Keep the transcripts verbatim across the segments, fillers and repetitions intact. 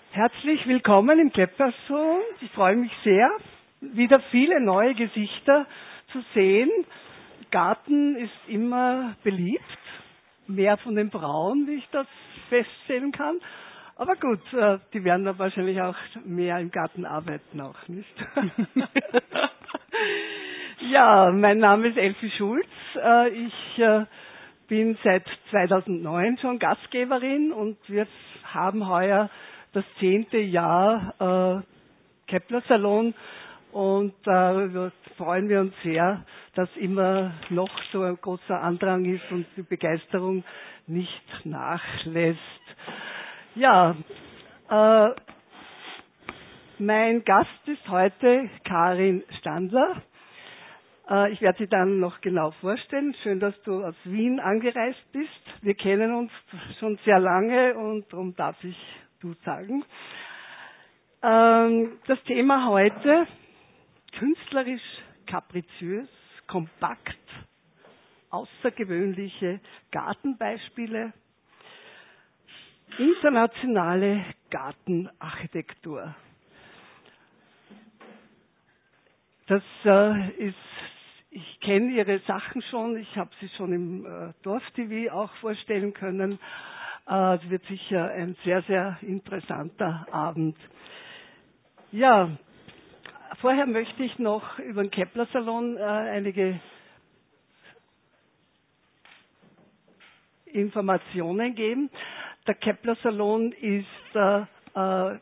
Herzlich willkommen im Kleppersalon. Ich freue mich sehr, wieder viele neue Gesichter zu sehen. Garten ist immer beliebt, mehr von den Frauen, wie ich das feststellen kann. Aber gut, die werden dann wahrscheinlich auch mehr im Garten arbeiten, auch nicht? Ja, mein Name ist Elfi Schulz. Ich bin seit zweitausendneun schon Gastgeberin und wir haben heuer das zehnte Jahr äh, Kleppersalon und äh, freuen wir uns sehr, dass immer noch so ein großer Andrang ist und die Begeisterung nicht nachlässt. Ja, äh, mein Gast ist heute Karin Standler. Äh, ich werde sie dann noch genau vorstellen. Schön, dass du aus Wien angereist bist. Wir kennen uns schon sehr lange und darum darf ich du sagen. Ähm, das Thema heute: künstlerisch, kapriziös, kompakt, außergewöhnliche Gartenbeispiele, internationale Gartenarchitektur. Das äh, ist, ich kenne Ihre Sachen schon, ich habe sie schon im äh, Dorf-T V auch vorstellen können. Äh, es wird sicher ein sehr, sehr interessanter Abend. Ja, vorher möchte ich noch über den Kleppersalon äh, einige Informationen geben. Der Kleppersalon ist äh, äh,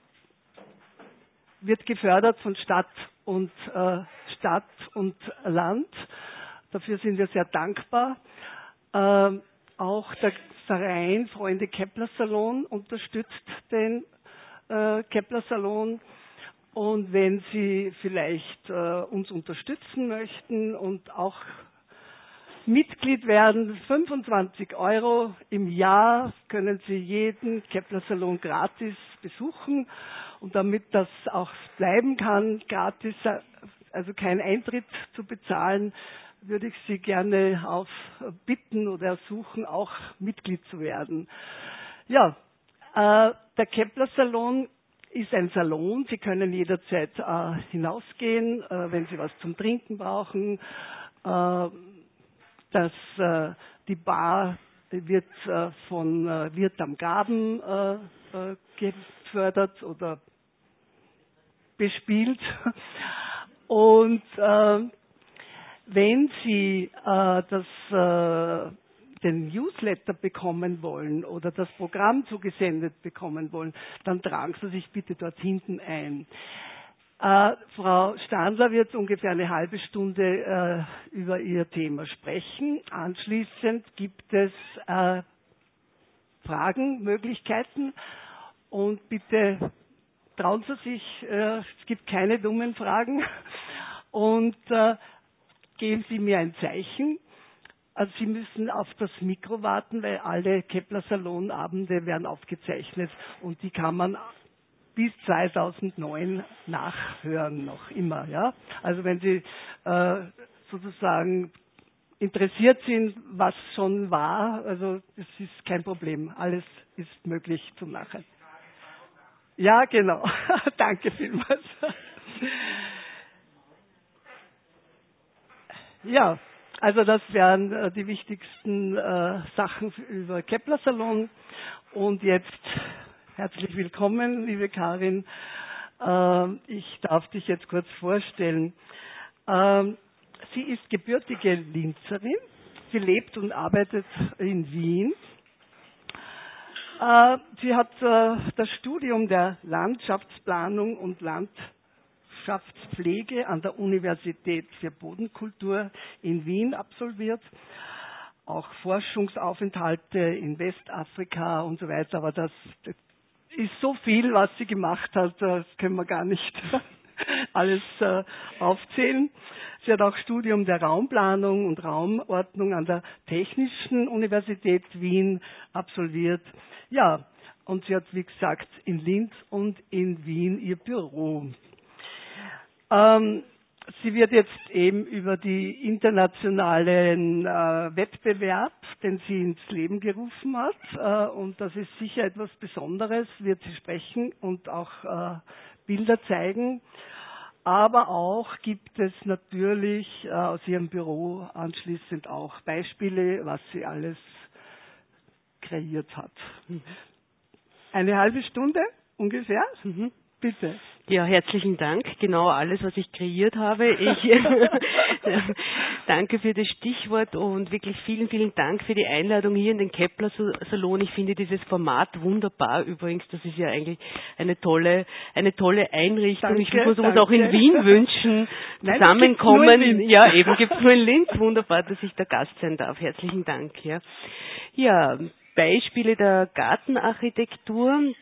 wird gefördert von Stadt und äh, Stadt und Land. Dafür sind wir sehr dankbar. Äh, auch der Verein Freunde Kleppersalon unterstützt den äh, Kleppersalon. Und wenn Sie vielleicht äh, uns unterstützen möchten und auch Mitglied werden, fünfundzwanzig Euro im Jahr können Sie jeden Kleppersalon gratis besuchen. Und damit das auch bleiben kann, gratis, also kein Eintritt zu bezahlen, würde ich Sie gerne auch bitten oder ersuchen, auch Mitglied zu werden. Ja, äh, der Kleppersalon ist ein Salon. Sie können jederzeit äh, hinausgehen, äh, wenn Sie was zum Trinken brauchen. Äh, das, äh, die Bar wird äh, von äh, Wirt am Graben äh, äh, gefördert oder bespielt. Und äh, wenn Sie äh, das, äh, den Newsletter bekommen wollen oder das Programm zugesendet bekommen wollen, dann tragen Sie sich bitte dort hinten ein. Äh, Frau Standler wird ungefähr eine halbe Stunde äh, über ihr Thema sprechen. Anschließend gibt es äh, Fragen, Möglichkeiten und bitte trauen Sie sich, äh, es gibt keine dummen Fragen und äh, geben Sie mir ein Zeichen. Also Sie müssen auf das Mikro warten, weil alle Kleppersalon-Abende werden aufgezeichnet und die kann man bis zweitausendneun nachhören noch immer. Ja? Also wenn Sie äh, sozusagen interessiert sind, was schon war, also das ist kein Problem. Alles ist möglich zum Nachhören. Ja, genau. Danke vielmals. Ja, also das wären äh, die wichtigsten äh, Sachen über Kleppersalon. Und jetzt herzlich willkommen, liebe Karin. Äh, ich darf dich jetzt kurz vorstellen. Äh, sie ist gebürtige Linzerin. Sie lebt und arbeitet in Wien. Äh, sie hat äh, das Studium der Landschaftsplanung und Landschaftspflege an der Universität für Bodenkultur in Wien absolviert. Auch Forschungsaufenthalte in Westafrika und so weiter. Aber das, das ist so viel, was sie gemacht hat, das können wir gar nicht alles äh, aufzählen. Sie hat auch Studium der Raumplanung und Raumordnung an der Technischen Universität Wien absolviert. Ja, und sie hat, wie gesagt, in Linz und in Wien ihr Büro. Ähm, sie wird jetzt eben über die internationalen äh, Wettbewerb, den sie ins Leben gerufen hat, äh, und das ist sicher etwas Besonderes, wird sie sprechen und auch äh, Bilder zeigen. Aber auch gibt es natürlich äh, aus ihrem Büro anschließend auch Beispiele, was sie alles kreiert hat. Mhm. Eine halbe Stunde ungefähr? Mhm. Bitte. Ja, herzlichen Dank. Genau alles, was ich kreiert habe. Ich danke für das Stichwort und wirklich vielen, vielen Dank für die Einladung hier in den Kepler Salon. Ich finde dieses Format wunderbar. Übrigens, das ist ja eigentlich eine tolle, eine tolle Einrichtung. Danke, ich würde mir sowas danke. auch in Wien wünschen. Nein, Zusammenkommen. gibt's nur in Linz. Ja, eben gibt's nur in Linz. Wunderbar, dass ich da Gast sein darf. Herzlichen Dank. Ja, ja Beispiele der Gartenarchitektur.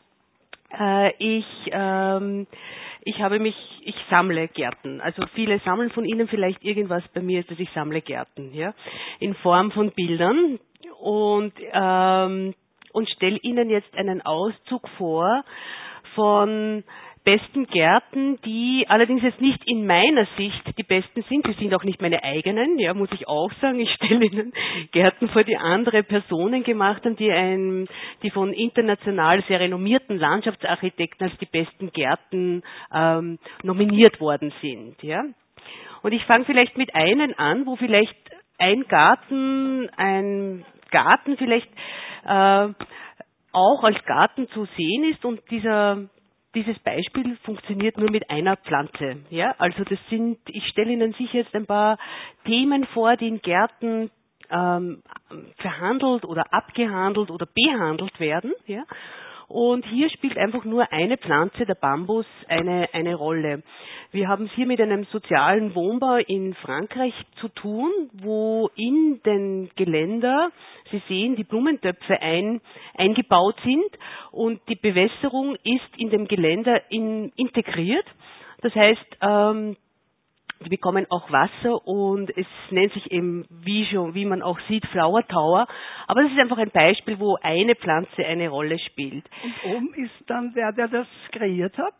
Äh, ich, ähm, ich habe mich, ich sammle Gärten. Also viele sammeln von Ihnen vielleicht irgendwas. Bei mir ist es, ich sammle Gärten, ja, in Form von Bildern und ähm, und stelle Ihnen jetzt einen Auszug vor von besten Gärten, die allerdings jetzt nicht in meiner Sicht die besten sind. Sie sind auch nicht meine eigenen, ja, muss ich auch sagen. Ich stelle Ihnen Gärten vor, die andere Personen gemacht haben, die ein, die von international sehr renommierten Landschaftsarchitekten als die besten Gärten ähm, nominiert worden sind, ja. Und ich fange vielleicht mit einem an, wo vielleicht ein Garten, ein Garten vielleicht äh, auch als Garten zu sehen ist und dieser Dieses Beispiel funktioniert nur mit einer Pflanze. Ja, also das sind, ich stelle Ihnen sicher jetzt ein paar Themen vor, die in Gärten ähm, verhandelt oder abgehandelt oder behandelt werden. Ja, und hier spielt einfach nur eine Pflanze, der Bambus, eine, eine Rolle. Wir haben es hier mit einem sozialen Wohnbau in Frankreich zu tun, wo in den Geländer, Sie sehen, die Blumentöpfe ein, eingebaut sind und die Bewässerung ist in dem Geländer in, integriert. Das heißt, ähm, die bekommen auch Wasser und es nennt sich eben, wie schon, wie man auch sieht, Flower Tower. Aber das ist einfach ein Beispiel, wo eine Pflanze eine Rolle spielt. Und oben ist dann der, der das kreiert hat?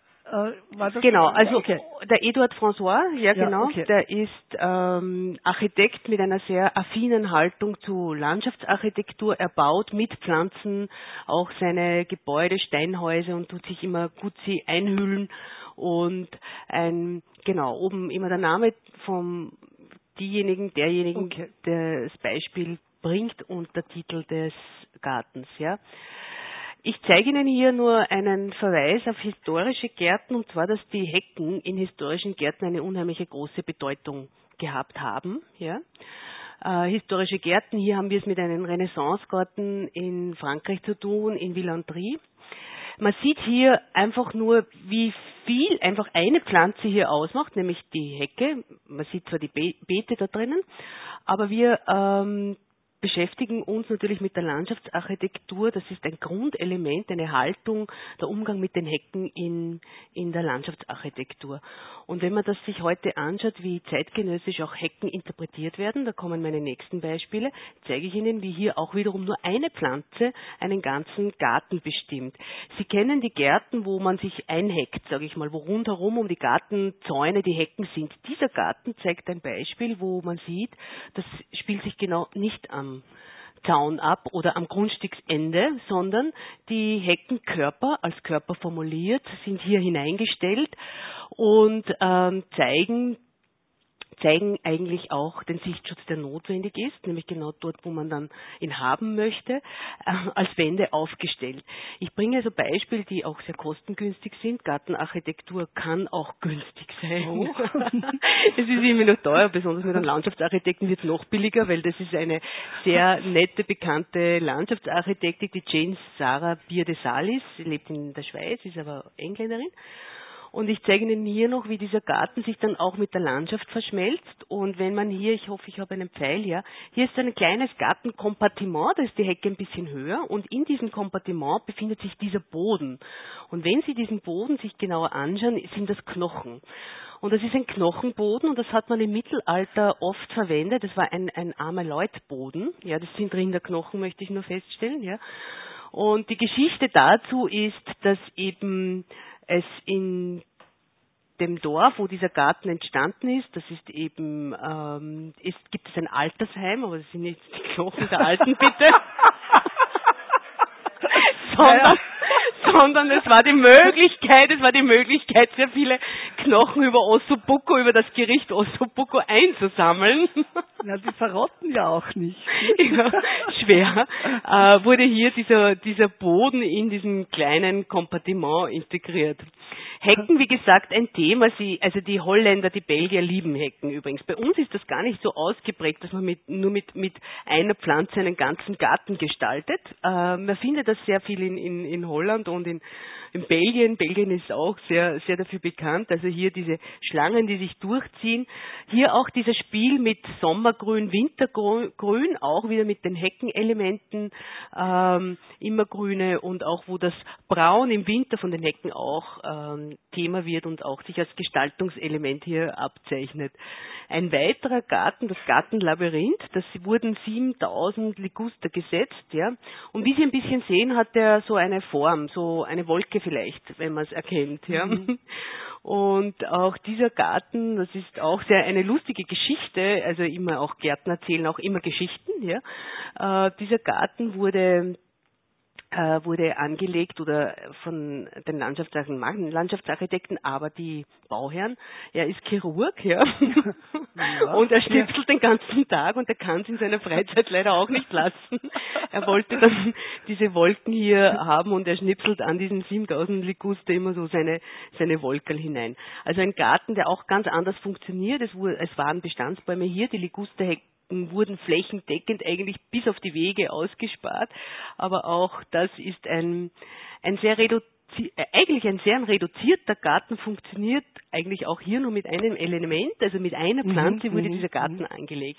Äh, war das Genau, also okay. der Eduard François, ja, Ja, genau, okay. der ist ähm, Architekt mit einer sehr affinen Haltung zu Landschaftsarchitektur. Er baut mit Pflanzen auch seine Gebäude, Steinhäuser und tut sich immer gut sie einhüllen. Und ein, genau, oben immer der Name vom diejenigen, derjenigen, Okay. der das Beispiel bringt und der Titel des Gartens, ja. Ich zeige Ihnen hier nur einen Verweis auf historische Gärten, und zwar, dass die Hecken in historischen Gärten eine unheimliche große Bedeutung gehabt haben, ja. Äh, historische Gärten, hier haben wir es mit einem Renaissancegarten in Frankreich zu tun, in Villandry. Man sieht hier einfach nur, wie viel einfach eine Pflanze hier ausmacht, nämlich die Hecke. Man sieht zwar die Be- Beete da drinnen, aber wir ähm, beschäftigen uns natürlich mit der Landschaftsarchitektur. Das ist ein Grundelement, eine Haltung, der Umgang mit den Hecken in, in der Landschaftsarchitektur. Und wenn man das sich heute anschaut, wie zeitgenössisch auch Hecken interpretiert werden, da kommen meine nächsten Beispiele, zeige ich Ihnen, wie hier auch wiederum nur eine Pflanze einen ganzen Garten bestimmt. Sie kennen die Gärten, wo man sich einheckt, sage ich mal, wo rundherum um die Gartenzäune die Hecken sind. Dieser Garten zeigt ein Beispiel, wo man sieht, das spielt sich genau nicht am Zaun ab oder am Grundstücksende, sondern die Heckenkörper als Körper formuliert sind hier hineingestellt und ähm, zeigen zeigen eigentlich auch den Sichtschutz, der notwendig ist, nämlich genau dort, wo man dann ihn haben möchte, äh, als Wände aufgestellt. Ich bringe also Beispiele, die auch sehr kostengünstig sind. Gartenarchitektur kann auch günstig sein. Oh. Es ist immer noch teuer, besonders mit einem Landschaftsarchitekten wird es noch billiger, weil das ist eine sehr nette, bekannte Landschaftsarchitektin, die Jane Sarah Bier de Salis. Sie lebt in der Schweiz, ist aber Engländerin. Und ich zeige Ihnen hier noch, wie dieser Garten sich dann auch mit der Landschaft verschmelzt. Und wenn man hier, ich hoffe, ich habe einen Pfeil hier, hier ist ein kleines Gartenkompartiment, da ist die Hecke ein bisschen höher. Und in diesem Kompartiment befindet sich dieser Boden. Und wenn Sie diesen Boden sich genauer anschauen, sind das Knochen. Und das ist ein Knochenboden und das hat man im Mittelalter oft verwendet. Das war ein, ein Armaleutboden. Ja, das sind Rinderknochen, möchte ich nur feststellen. Ja. Und die Geschichte dazu ist, dass eben es in dem Dorf, wo dieser Garten entstanden ist, das ist eben, ähm, ist, gibt es ein Altersheim, aber das sind nicht die Knochen der Alten, bitte. sondern, sondern es war die Möglichkeit, es war die Möglichkeit, sehr viele Knochen über Ossobuco, über das Gericht Ossobuco einzusammeln. Na, die verrotten ja auch nicht. Ja, schwer. Äh, wurde hier dieser, dieser Boden in diesen kleinen Kompartiment integriert. Hecken, wie gesagt, ein Thema. Sie, also die Holländer, die Belgier lieben Hecken übrigens. Bei uns ist das gar nicht so ausgeprägt, dass man mit, nur mit, mit einer Pflanze einen ganzen Garten gestaltet. Äh, man findet das sehr viel in, in, in Holland und in, in Belgien. Belgien ist auch sehr, sehr dafür bekannt. Also hier diese Schlangen, die sich durchziehen. Hier auch dieses Spiel mit Sommergrün, Wintergrün, auch wieder mit den Heckenelementen, ähm, immergrüne und auch wo das Braun im Winter von den Hecken auch ähm, Thema wird und auch sich als Gestaltungselement hier abzeichnet. Ein weiterer Garten, das Gartenlabyrinth, das wurden siebentausend Liguster gesetzt, ja. Und wie Sie ein bisschen sehen, hat der so eine Form, so eine Wolke vielleicht, wenn man es erkennt, ja. Mhm. Und auch dieser Garten, das ist auch sehr eine lustige Geschichte, also immer auch Gärtner erzählen auch immer Geschichten, ja. Äh, dieser Garten wurde wurde angelegt oder von den Landschaftsarchitekten, Landschaftsarchitekten, aber die Bauherren, er ist Chirurg, ja, ja und er schnipselt ja den ganzen Tag und er kann es in seiner Freizeit leider auch nicht lassen. Er wollte dann diese Wolken hier haben und er schnipselt an diesen siebentausend Liguster immer so seine, seine Wolkerl hinein. Also ein Garten, der auch ganz anders funktioniert. Es, wurde, es waren Bestandsbäume hier, die Ligusterhecken wurden flächendeckend eigentlich bis auf die Wege ausgespart, aber auch das ist ein, ein sehr reduzi- eigentlich ein sehr reduzierter Garten, funktioniert eigentlich auch hier nur mit einem Element, also mit einer Pflanze mhm, wurde dieser Garten mhm. angelegt.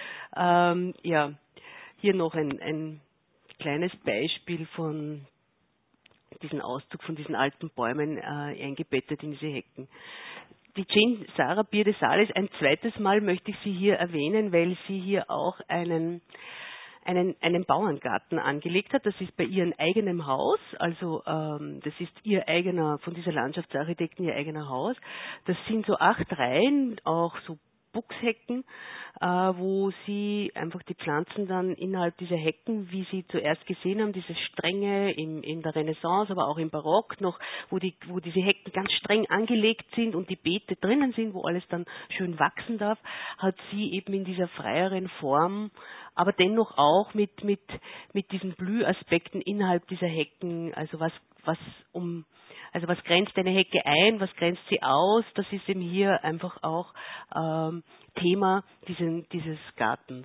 Ähm, ja, hier noch ein, ein kleines Beispiel von diesen Auszug von diesen alten Bäumen äh, eingebettet in diese Hecken. Die Jane Sarah Bier de Sales, ein zweites Mal möchte ich sie hier erwähnen, weil sie hier auch einen, einen, einen Bauerngarten angelegt hat. Das ist bei ihrem eigenen Haus, also ähm, das ist ihr eigener, von dieser Landschaftsarchitekten ihr eigener Haus. Das sind so acht Reihen, auch so Buchshecken, äh, wo sie einfach die Pflanzen dann innerhalb dieser Hecken, wie Sie zuerst gesehen haben, diese Stränge in, in der Renaissance, aber auch im Barock noch, wo, die, wo diese Hecken ganz streng angelegt sind und die Beete drinnen sind, wo alles dann schön wachsen darf, hat sie eben in dieser freieren Form, aber dennoch auch mit, mit, mit diesen Blühaspekten innerhalb dieser Hecken, also was, was um Also was grenzt eine Hecke ein, was grenzt sie aus, das ist eben hier einfach auch ähm, Thema diesen, dieses Gartens.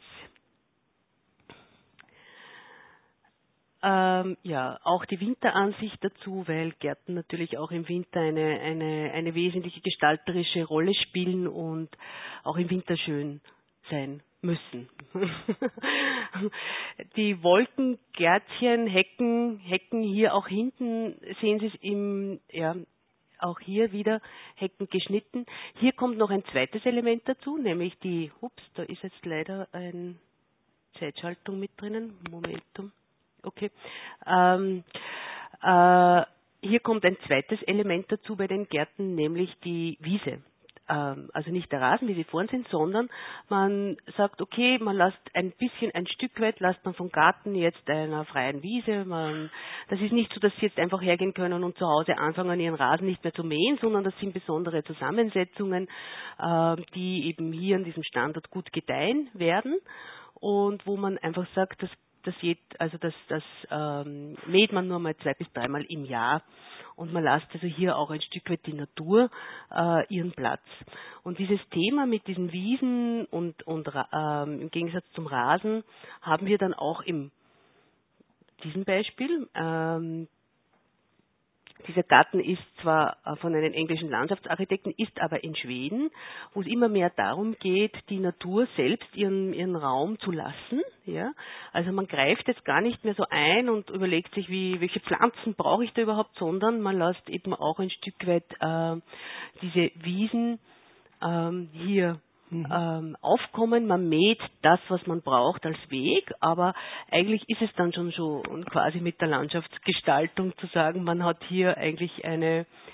Ähm, ja, auch die Winteransicht dazu, weil Gärten natürlich auch im Winter eine, eine, eine wesentliche gestalterische Rolle spielen und auch im Winter schön sein müssen. Die Wolkengärtchen, Hecken, Hecken hier auch hinten sehen Sie es im, ja, auch hier wieder Hecken geschnitten. Hier kommt noch ein zweites Element dazu, nämlich die, ups, da ist jetzt leider eine Zeitschaltung mit drinnen, Momentum, okay. Ähm, äh, hier kommt ein zweites Element dazu bei den Gärten, nämlich die Wiese. Also nicht der Rasen, wie sie vorhin sind, sondern man sagt, okay, man lässt ein bisschen, ein Stück weit, lässt man vom Garten jetzt einer freien Wiese. Man, das ist nicht so, dass sie jetzt einfach hergehen können und zu Hause anfangen, ihren Rasen nicht mehr zu mähen, sondern das sind besondere Zusammensetzungen, die eben hier an diesem Standort gut gedeihen werden und wo man einfach sagt, das, das, also das, das ähm, mäht man nur mal zwei bis dreimal im Jahr. Und man lässt also hier auch ein Stück weit die Natur äh, ihren Platz. Und dieses Thema mit diesen Wiesen und, und ähm, im Gegensatz zum Rasen haben wir dann auch in diesem Beispiel. Ähm, dieser Garten ist zwar von einem englischen Landschaftsarchitekten, ist aber in Schweden, wo es immer mehr darum geht, die Natur selbst ihren, ihren Raum zu lassen. Ja? Also man greift jetzt gar nicht mehr so ein und überlegt sich, wie, welche Pflanzen brauche ich da überhaupt, sondern man lässt eben auch ein Stück weit äh, diese Wiesen ähm, hier Mhm. Ähm, aufkommen, man mäht das, was man braucht als Weg, aber eigentlich ist es dann schon so quasi mit der Landschaftsgestaltung zu sagen, man hat hier eigentlich eine,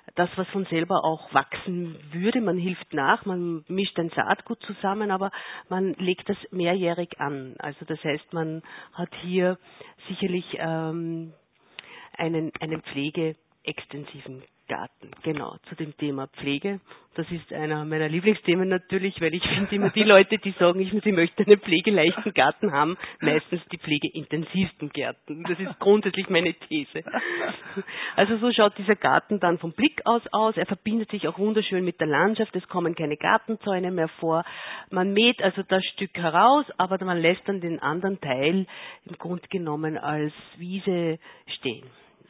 das, was von selber auch wachsen würde. Man hilft nach, man mischt ein Saatgut zusammen, aber man legt das mehrjährig an. Also das heißt, man hat hier sicherlich ähm, einen, einen pflegeextensiven Garten. Genau, zu dem Thema Pflege. Das ist einer meiner Lieblingsthemen natürlich, weil ich finde immer die Leute, die sagen, ich, ich möchte einen pflegeleichten Garten haben, meistens die pflegeintensivsten Gärten. Das ist grundsätzlich meine These. Also so schaut dieser Garten dann vom Blick aus aus. Er verbindet sich auch wunderschön mit der Landschaft. Es kommen keine Gartenzäune mehr vor. Man mäht also das Stück heraus, aber man lässt dann den anderen Teil im Grunde genommen als Wiese stehen.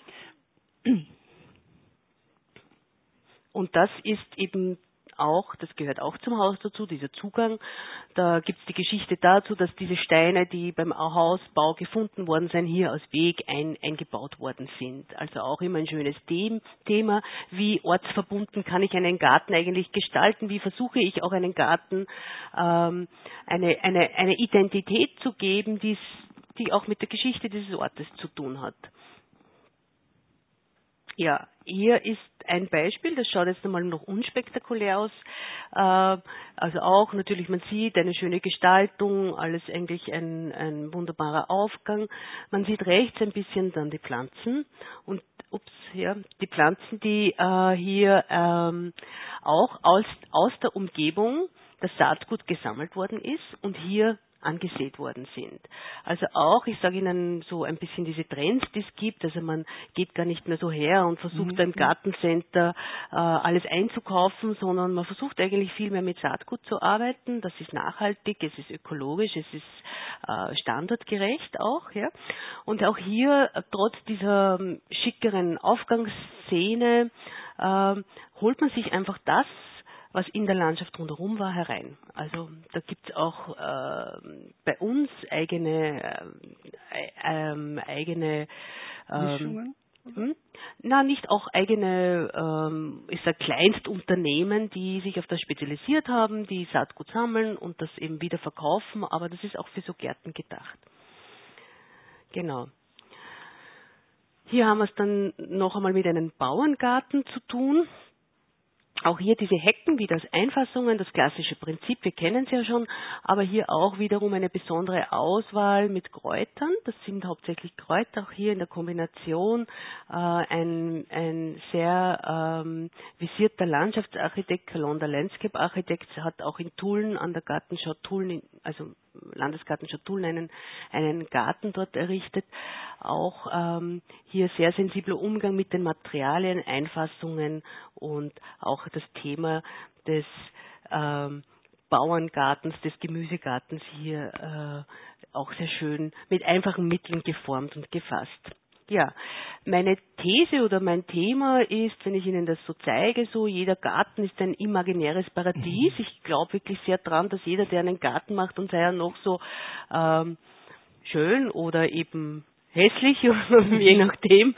Und das ist eben auch, das gehört auch zum Haus dazu, dieser Zugang. Da gibt es die Geschichte dazu, dass diese Steine, die beim Hausbau gefunden worden sind, hier als Weg ein, eingebaut worden sind. Also auch immer ein schönes Thema. Wie ortsverbunden kann ich einen Garten eigentlich gestalten? Wie versuche ich auch einen Garten ähm, eine, eine, eine Identität zu geben, die's, die auch mit der Geschichte dieses Ortes zu tun hat? Ja, hier ist ein Beispiel, das schaut jetzt einmal noch unspektakulär aus. Äh, also auch natürlich, man sieht eine schöne Gestaltung, alles eigentlich ein, ein wunderbarer Aufgang. Man sieht rechts ein bisschen dann die Pflanzen und ups, ja, die Pflanzen, die äh, hier ähm, auch aus, aus der Umgebung das Saatgut gesammelt worden ist und hier angesät worden sind. Also auch, ich sage Ihnen so ein bisschen diese Trends, die es gibt, also man geht gar nicht mehr so her und versucht mhm. da im Gartencenter äh, alles einzukaufen, sondern man versucht eigentlich viel mehr mit Saatgut zu arbeiten. Das ist nachhaltig, es ist ökologisch, es ist äh, standardgerecht auch. Ja. Und auch hier, äh, trotz dieser ähm, schickeren Aufgangsszene, äh, holt man sich einfach das, was in der Landschaft rundherum war, herein. Also da gibt es auch äh, bei uns eigene äh, äh, eigene Mischungen? Hm? Na, nicht auch eigene, ähm, ich sag Kleinstunternehmen, die sich auf das spezialisiert haben, die Saatgut sammeln und das eben wieder verkaufen, aber das ist auch für so Gärten gedacht. Genau. Hier haben wir es dann noch einmal mit einem Bauerngarten zu tun. Auch hier diese Hecken, wieder als Einfassungen, das klassische Prinzip, wir kennen es ja schon, aber hier auch wiederum eine besondere Auswahl mit Kräutern. Das sind hauptsächlich Kräuter, auch hier in der Kombination äh, ein, ein sehr ähm, visierter Landschaftsarchitekt, Kalonder Landscape Architect, hat auch in Tulln an der Gartenschau Tulln, also Landesgartenschau Tulln einen, einen Garten dort errichtet. Auch ähm, hier sehr sensibler Umgang mit den Materialien, Einfassungen und auch das Thema des ähm, Bauerngartens, des Gemüsegartens hier äh, auch sehr schön mit einfachen Mitteln geformt und gefasst. Ja, meine These oder mein Thema ist, wenn ich Ihnen das so zeige, so jeder Garten ist ein imaginäres Paradies. Ich glaube wirklich sehr dran, dass jeder, der einen Garten macht und sei er noch so ähm, schön oder eben hässlich, je nachdem.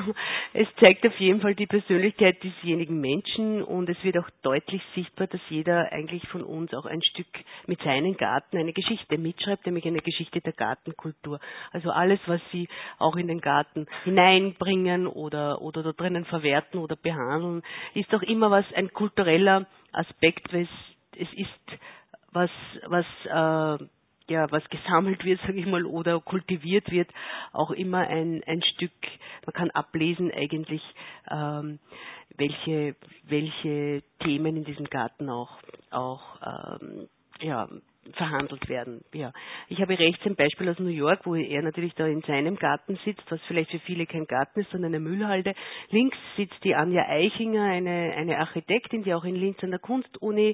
Es zeigt auf jeden Fall die Persönlichkeit desjenigen Menschen und es wird auch deutlich sichtbar, dass jeder eigentlich von uns auch ein Stück mit seinem Garten eine Geschichte mitschreibt, nämlich eine Geschichte der Gartenkultur. Also alles, was Sie auch in den Garten hineinbringen oder, oder da drinnen verwerten oder behandeln, ist auch immer was, ein kultureller Aspekt, weil es, es ist was, was, äh, ja, was gesammelt wird, sage ich mal, oder kultiviert wird, auch immer ein, ein Stück, man kann ablesen eigentlich, ähm, welche, welche Themen in diesem Garten auch, auch ähm, ja, verhandelt werden. Ja. Ich habe rechts ein Beispiel aus New York, wo er natürlich da in seinem Garten sitzt, was vielleicht für viele kein Garten ist, sondern eine Müllhalde. Links sitzt die Anja Eichinger, eine, eine Architektin, die auch in Linz an der Kunstuni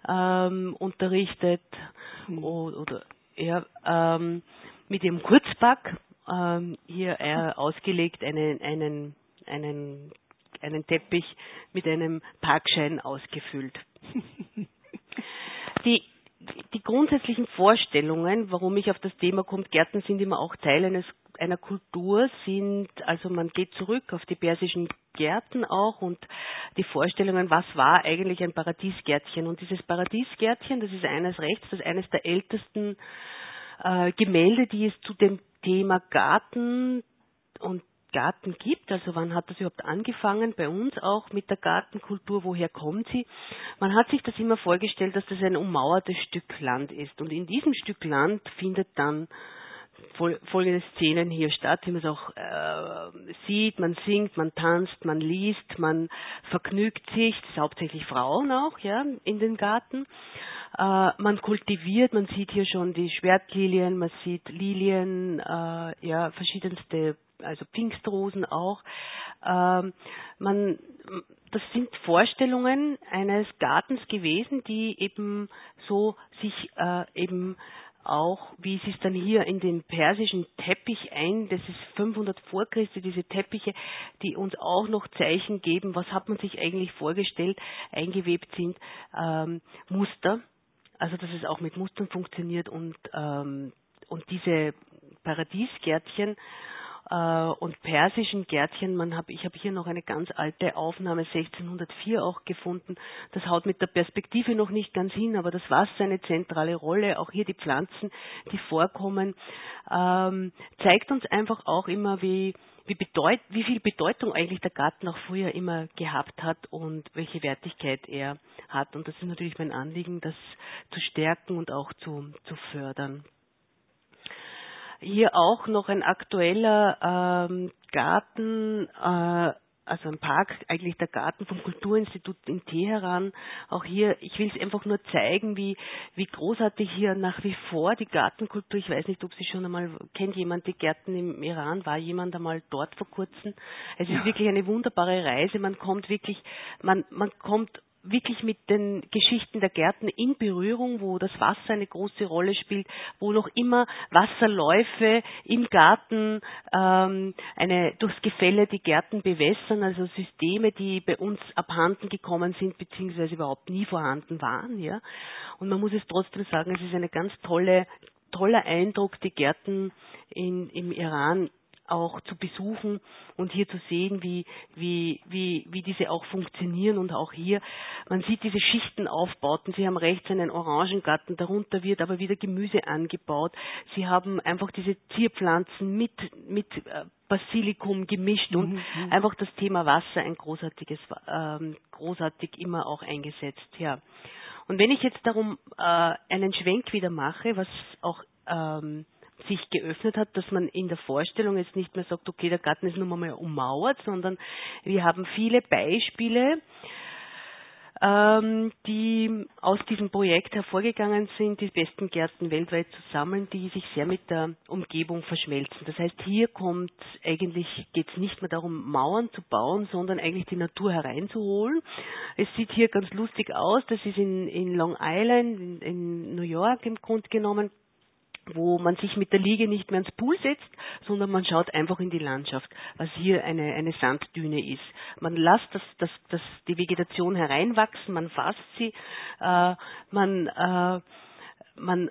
ähm, unterrichtet mhm. oder ja, ähm, mit ihrem Kurzback ähm, hier äh, ausgelegt einen, einen, einen, einen Teppich mit einem Parkschein ausgefüllt. Die, die grundsätzlichen Vorstellungen, warum ich auf das Thema komme, Gärten sind immer auch Teil eines, einer Kultur, sind, also man geht zurück auf die persischen Gärten auch und die Vorstellungen, was war eigentlich ein Paradiesgärtchen. Und dieses Paradiesgärtchen, das ist eines rechts, das ist eines der ältesten äh, Gemälde, die es zu dem Thema Garten und Garten gibt. Also wann hat das überhaupt angefangen? Bei uns auch mit der Gartenkultur. Woher kommt sie? Man hat sich das immer vorgestellt, dass das ein ummauertes Stück Land ist. Und in diesem Stück Land findet dann folgende Szenen hier statt, wie man es auch äh, sieht. Man singt, man tanzt, man liest, man vergnügt sich. Das ist hauptsächlich Frauen auch, ja, in den Garten. Äh, man kultiviert, man sieht hier schon die Schwertlilien, man sieht Lilien, äh, ja, verschiedenste, also Pfingstrosen auch. Äh, man, das sind Vorstellungen eines Gartens gewesen, die eben so sich äh, eben auch, wie es ist dann hier in den persischen Teppich ein, das ist fünfhundert vor Christus, diese Teppiche, die uns auch noch Zeichen geben, was hat man sich eigentlich vorgestellt, eingewebt sind ähm, Muster, also dass es auch mit Mustern funktioniert und, ähm, und diese Paradiesgärtchen äh, und persischen Gärtchen, man hab, ich habe hier noch eine ganz alte Aufnahme, sechzehnhundertvier auch gefunden, das haut mit der Perspektive noch nicht ganz hin, aber das Wasser eine zentrale Rolle, auch hier die Pflanzen, die vorkommen, ähm, zeigt uns einfach auch immer, wie Wie, bedeut, wie viel Bedeutung eigentlich der Garten auch früher immer gehabt hat und welche Wertigkeit er hat. Und das ist natürlich mein Anliegen, das zu stärken und auch zu, zu fördern. Hier auch noch ein aktueller ähm, Garten, äh, also ein Park, eigentlich der Garten vom Kulturinstitut in Teheran. Auch hier, ich will es einfach nur zeigen, wie, wie großartig hier nach wie vor die Gartenkultur, ich weiß nicht, ob Sie schon einmal, kennt jemand die Gärten im Iran, war jemand einmal dort vor kurzem? Es ist ja wirklich eine wunderbare Reise, man kommt wirklich, man, man kommt wirklich mit den Geschichten der Gärten in Berührung, wo das Wasser eine große Rolle spielt, wo noch immer Wasserläufe im Garten ähm, eine durchs Gefälle die Gärten bewässern, also Systeme, die bei uns abhanden gekommen sind beziehungsweise überhaupt nie vorhanden waren, ja. Und man muss es trotzdem sagen, es ist eine ganz tolle, toller Eindruck, die Gärten in, im Iran auch zu besuchen und hier zu sehen, wie, wie, wie, wie diese auch funktionieren und auch hier, man sieht diese Schichtenaufbauten, Sie haben rechts einen Orangengarten, darunter wird aber wieder Gemüse angebaut, Sie haben einfach diese Zierpflanzen mit, mit Basilikum gemischt und mhm. einfach das Thema Wasser ein großartiges, ähm, großartig immer auch eingesetzt, ja. Und wenn ich jetzt darum äh, einen Schwenk wieder mache, was auch ähm, sich geöffnet hat, dass man in der Vorstellung jetzt nicht mehr sagt, okay, der Garten ist nun mal ummauert, sondern wir haben viele Beispiele, ähm, die aus diesem Projekt hervorgegangen sind, die besten Gärten weltweit zu sammeln, die sich sehr mit der Umgebung verschmelzen. Das heißt, hier kommt eigentlich, geht es nicht mehr darum, Mauern zu bauen, sondern eigentlich die Natur hereinzuholen. Es sieht hier ganz lustig aus, das ist in, in Long Island, in, in New York im Grunde genommen, wo man sich mit der Liege nicht mehr ans Pool setzt, sondern man schaut einfach in die Landschaft, was hier eine, eine Sanddüne ist. Man lässt das, das, das, die Vegetation hereinwachsen, man fasst sie, äh, man, äh, man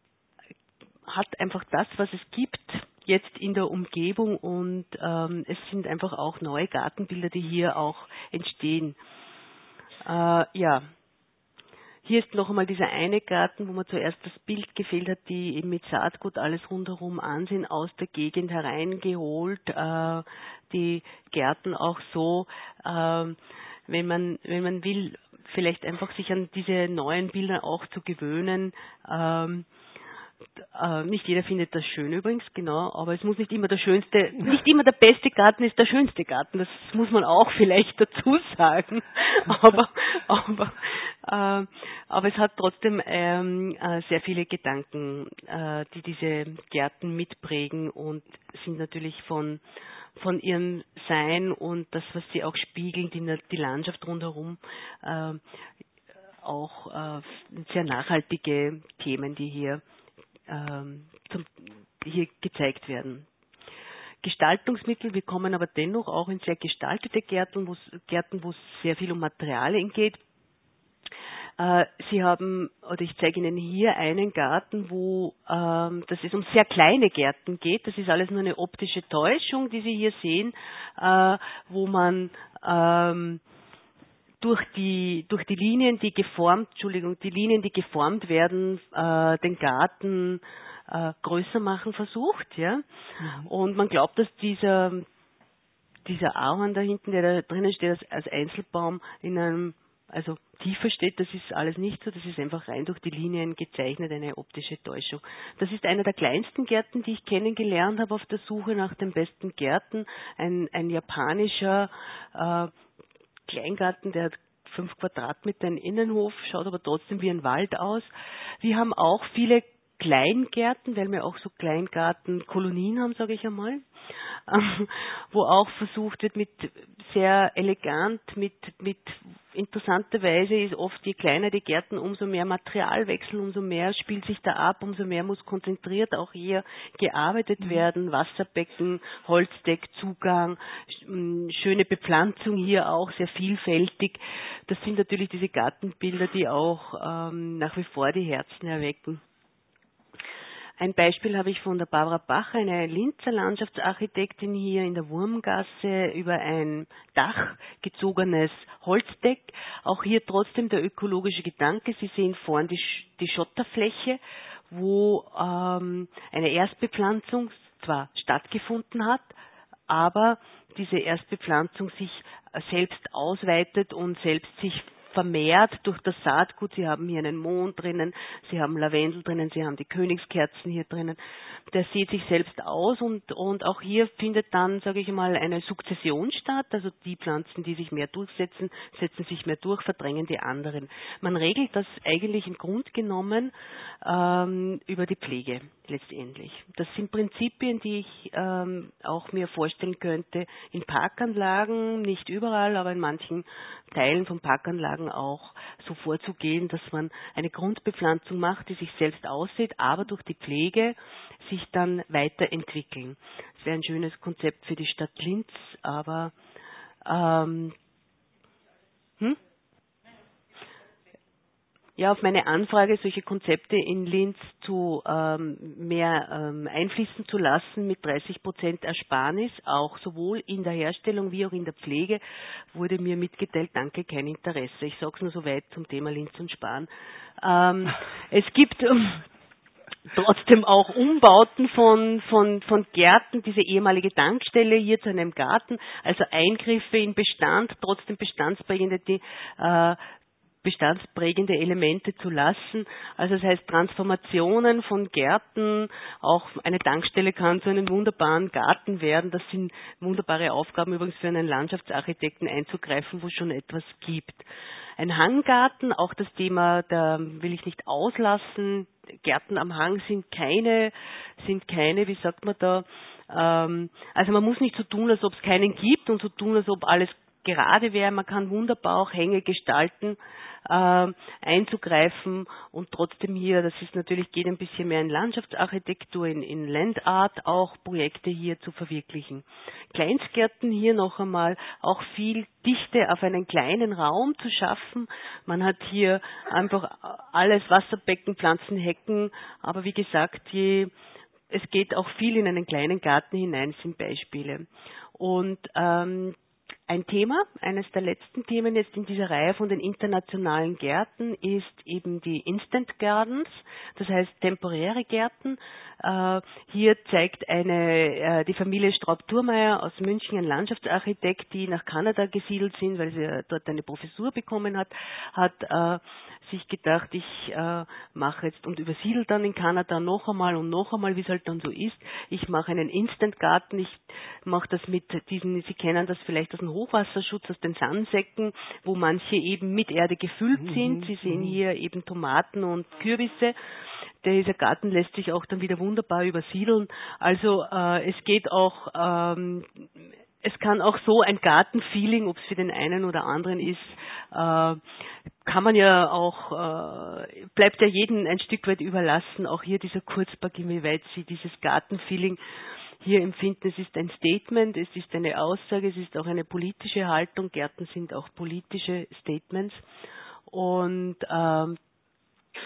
hat einfach das, was es gibt, jetzt in der Umgebung und ähm, es sind einfach auch neue Gartenbilder, die hier auch entstehen. Äh, ja. Hier ist noch einmal dieser eine Garten, wo man zuerst das Bild gefehlt hat, die eben mit Saatgut alles rundherum ansehen, aus der Gegend hereingeholt, äh, die Gärten auch so, äh, wenn man, wenn man will, vielleicht einfach sich an diese neuen Bilder auch zu gewöhnen. Ähm, Äh, nicht jeder findet das schön übrigens, genau, aber es muss nicht immer der schönste, nicht immer der beste Garten ist der schönste Garten, das muss man auch vielleicht dazu sagen, aber, aber, äh, aber es hat trotzdem ähm, äh, sehr viele Gedanken, äh, die diese Gärten mitprägen und sind natürlich von von ihrem Sein und das, was sie auch spiegeln, die, die Landschaft rundherum, äh, auch äh, sehr nachhaltige Themen, die hier Ähm, zum, hier gezeigt werden. Gestaltungsmittel, wir kommen aber dennoch auch in sehr gestaltete Gärten, wo es, Gärten, wo es sehr viel um Materialien geht. Äh, Sie haben, oder ich zeige Ihnen hier einen Garten, wo ähm, das es um sehr kleine Gärten geht. Das ist alles nur eine optische Täuschung, die Sie hier sehen, äh, wo man ähm, durch die durch die Linien, die geformt, Entschuldigung, die Linien, die geformt werden, äh, den Garten äh, größer machen versucht, ja. Mhm. Und man glaubt, dass dieser dieser Ahorn da hinten, der da drinnen steht, als, als Einzelbaum in einem, also tiefer steht, das ist alles nicht so, das ist einfach rein durch die Linien gezeichnet, eine optische Täuschung. Das ist einer der kleinsten Gärten, die ich kennengelernt habe auf der Suche nach den besten Gärten, ein, ein japanischer äh, Kleingarten, der hat fünf Quadratmeter in Innenhof, schaut aber trotzdem wie ein Wald aus. Wir haben auch viele Kleingärten, weil wir auch so Kleingartenkolonien haben, sage ich einmal, ähm, wo auch versucht wird, mit sehr elegant, mit, mit interessanter Weise ist oft, je kleiner die Gärten, umso mehr Materialwechsel, umso mehr spielt sich da ab, umso mehr muss konzentriert auch hier gearbeitet mhm. werden, Wasserbecken, Holzdeck, Zugang, schöne Bepflanzung hier auch, sehr vielfältig. Das sind natürlich diese Gartenbilder, die auch ähm, nach wie vor die Herzen erwecken. Ein Beispiel habe ich von der Barbara Bach, eine Linzer Landschaftsarchitektin, hier in der Wurmgasse über ein Dach gezogenes Holzdeck. Auch hier trotzdem der ökologische Gedanke. Sie sehen vorn die, die Schotterfläche, wo ähm, eine Erstbepflanzung zwar stattgefunden hat, aber diese Erstbepflanzung sich selbst ausweitet und selbst sich vermehrt durch das Saatgut. Sie haben hier einen Mohn drinnen, Sie haben Lavendel drinnen, Sie haben die Königskerzen hier drinnen. Der sieht sich selbst aus und, und auch hier findet dann, sage ich mal, eine Sukzession statt. Also die Pflanzen, die sich mehr durchsetzen, setzen sich mehr durch, verdrängen die anderen. Man regelt das eigentlich im Grunde genommen ähm, über die Pflege letztendlich. Das sind Prinzipien, die ich ähm, auch mir vorstellen könnte in Parkanlagen, nicht überall, aber in manchen Teilen von Parkanlagen auch so vorzugehen, dass man eine Grundbepflanzung macht, die sich selbst aussieht, aber durch die Pflege sich dann weiterentwickeln. Das wäre ein schönes Konzept für die Stadt Linz, aber ähm, hm? Ja, auf meine Anfrage, solche Konzepte in Linz zu ähm, mehr ähm, einfließen zu lassen mit dreißig Prozent Ersparnis, auch sowohl in der Herstellung wie auch in der Pflege, wurde mir mitgeteilt, danke, kein Interesse. Ich sage es nur so weit zum Thema Linz und Sparen. Ähm, es gibt ähm, trotzdem auch Umbauten von, von, von Gärten, diese ehemalige Tankstelle hier zu einem Garten, also Eingriffe in Bestand, trotzdem bestandsprägende die, äh, bestandsprägende Elemente zu lassen. Also das heißt Transformationen von Gärten, auch eine Tankstelle kann zu einem wunderbaren Garten werden. Das sind wunderbare Aufgaben übrigens für einen Landschaftsarchitekten einzugreifen, wo es schon etwas gibt. Ein Hanggarten, auch das Thema, da will ich nicht auslassen. Gärten am Hang sind keine, sind keine, wie sagt man da, ähm, also man muss nicht so tun, als ob es keinen gibt und so tun, als ob alles gerade wäre. Man kann wunderbar auch Hänge gestalten, äh, einzugreifen und trotzdem hier, das ist natürlich, geht ein bisschen mehr in Landschaftsarchitektur, in, in Landart auch Projekte hier zu verwirklichen. Kleinstgärten hier noch einmal auch viel Dichte auf einen kleinen Raum zu schaffen. Man hat hier einfach alles, Wasserbecken, Pflanzen, Hecken, aber wie gesagt, je, es geht auch viel in einen kleinen Garten hinein, sind Beispiele. Und ähm, ein Thema, eines der letzten Themen jetzt in dieser Reihe von den internationalen Gärten ist eben die Instant Gardens, das heißt temporäre Gärten. Äh, hier zeigt eine, äh, die Familie Straub-Thurmeier aus München, ein Landschaftsarchitekt, die nach Kanada gesiedelt sind, weil sie dort eine Professur bekommen hat, hat äh, sich gedacht, ich äh, mache jetzt und übersiedelt dann in Kanada noch einmal und noch einmal, wie es halt dann so ist. Ich mache einen Instant Garten, ich mache das mit diesen, Sie kennen das vielleicht aus dem Hochwasserschutz, aus den Sandsäcken, wo manche eben mit Erde gefüllt Mhm, sind. Sie sehen mhm. hier eben Tomaten und Kürbisse. Dieser Garten lässt sich auch dann wieder wunderbar übersiedeln. Also äh, es geht auch, ähm, es kann auch so ein Gartenfeeling, ob es für den einen oder anderen ist, äh, kann man ja auch, äh, bleibt ja jedem ein Stück weit überlassen, auch hier dieser Kurzpark, inwieweit Sie dieses Gartenfeeling hier empfinden. Es ist ein Statement, es ist eine Aussage, es ist auch eine politische Haltung. Gärten sind auch politische Statements. Und ähm,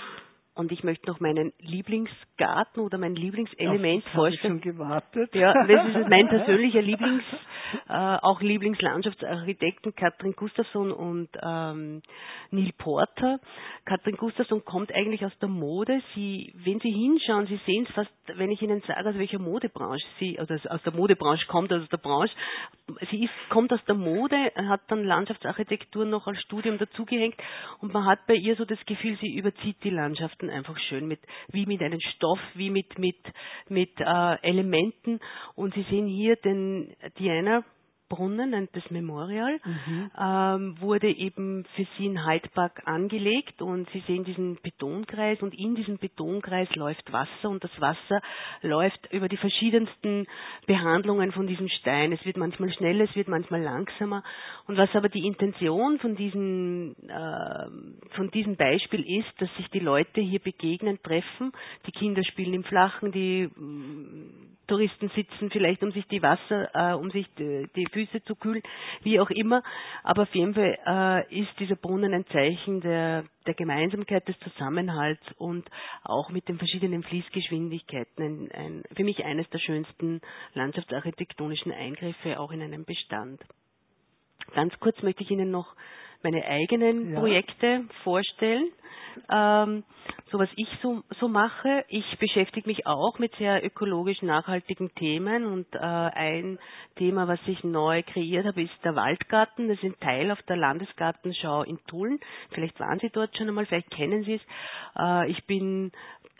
Und ich möchte noch meinen Lieblingsgarten oder mein Lieblingselement Auf, vorstellen. Ich schon gewartet. Ja, das ist mein persönlicher Lieblings, äh, auch Lieblingslandschaftsarchitekten Katrin Gustafsson und ähm, Neil Porter. Katrin Gustafsson kommt eigentlich aus der Mode. Sie, wenn Sie hinschauen, Sie sehen es fast, wenn ich Ihnen sage, aus welcher Modebranche sie, oder aus der Modebranche kommt, also aus der Branche. Sie ist, kommt aus der Mode, hat dann Landschaftsarchitektur noch als Studium dazugehängt und man hat bei ihr so das Gefühl, sie überzieht die Landschaften einfach schön mit, wie mit einem Stoff, wie mit, mit, mit äh, Elementen. Und Sie sehen hier den Diana Brunnen, ein- das Memorial, Mhm. ähm, wurde eben für sie in Hyde Park angelegt und Sie sehen diesen Betonkreis und in diesem Betonkreis läuft Wasser und das Wasser läuft über die verschiedensten Behandlungen von diesem Stein. Es wird manchmal schneller, es wird manchmal langsamer und was aber die Intention von diesem, äh, von diesem Beispiel ist, dass sich die Leute hier begegnen, treffen, die Kinder spielen im Flachen, die mh, Touristen sitzen vielleicht, um sich die Wasser, äh, um sich die, die Füße zu kühlen, wie auch immer. Aber auf jeden Fall äh, ist dieser Brunnen ein Zeichen der, der Gemeinsamkeit, des Zusammenhalts und auch mit den verschiedenen Fließgeschwindigkeiten ein, ein, für mich eines der schönsten landschaftsarchitektonischen Eingriffe auch in einem Bestand. Ganz kurz möchte ich Ihnen noch meine eigenen Ja. Projekte vorstellen. Ähm, so was ich so, so mache. Ich beschäftige mich auch mit sehr ökologisch nachhaltigen Themen und äh, ein Thema, was ich neu kreiert habe, ist der Waldgarten. Das ist ein Teil auf der Landesgartenschau in Tulln. Vielleicht waren Sie dort schon einmal, vielleicht kennen Sie es. Äh, ich bin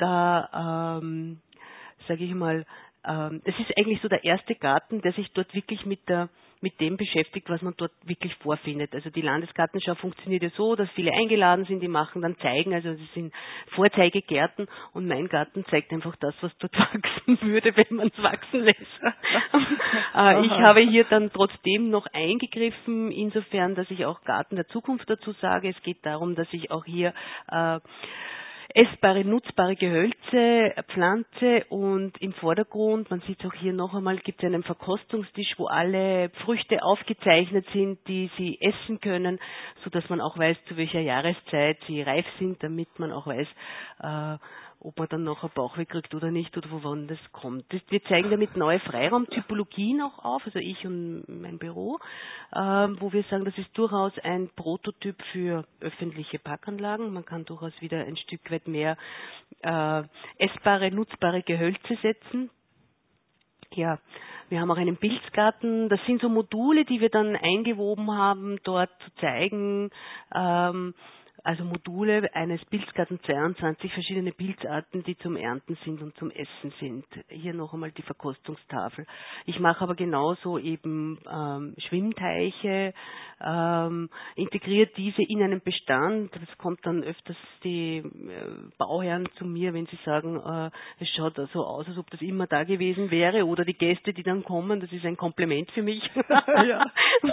da, ähm, sage ich mal, ähm, es ist eigentlich so der erste Garten, der sich dort wirklich mit der mit dem beschäftigt, was man dort wirklich vorfindet. Also die Landesgartenschau funktioniert ja so, dass viele eingeladen sind, die machen dann Zeigen, also es sind Vorzeigegärten und mein Garten zeigt einfach das, was dort wachsen würde, wenn man es wachsen lässt. äh, ich habe hier dann trotzdem noch eingegriffen, insofern, dass ich auch Garten der Zukunft dazu sage. Es geht darum, dass ich auch hier äh, essbare, nutzbare Gehölze, Pflanze und im Vordergrund, man sieht es auch hier noch einmal, gibt es einen Verkostungstisch, wo alle Früchte aufgezeichnet sind, die Sie essen können, so dass man auch weiß, zu welcher Jahreszeit sie reif sind, damit man auch weiß, äh, ob man dann noch einen Bauchweh kriegt oder nicht oder wovon das kommt. Das, wir zeigen damit neue Freiraumtypologien auch auf, also ich und mein Büro, ähm, wo wir sagen, das ist durchaus ein Prototyp für öffentliche Parkanlagen. Man kann durchaus wieder ein Stück weit mehr äh, essbare, nutzbare Gehölze setzen. Ja, wir haben auch einen Pilzgarten. Das sind so Module, die wir dann eingewoben haben, dort zu zeigen, ähm, also Module eines Pilzgarten, zweiundzwanzig verschiedene Pilzarten, die zum Ernten sind und zum Essen sind. Hier noch einmal die Verkostungstafel. Ich mache aber genauso eben ähm, Schwimmteiche, ähm, integriert diese in einen Bestand. Das kommt dann öfters die äh, Bauherren zu mir, wenn sie sagen, äh, es schaut so aus, als ob das immer da gewesen wäre, oder die Gäste, die dann kommen, das ist ein Kompliment für mich. Ja.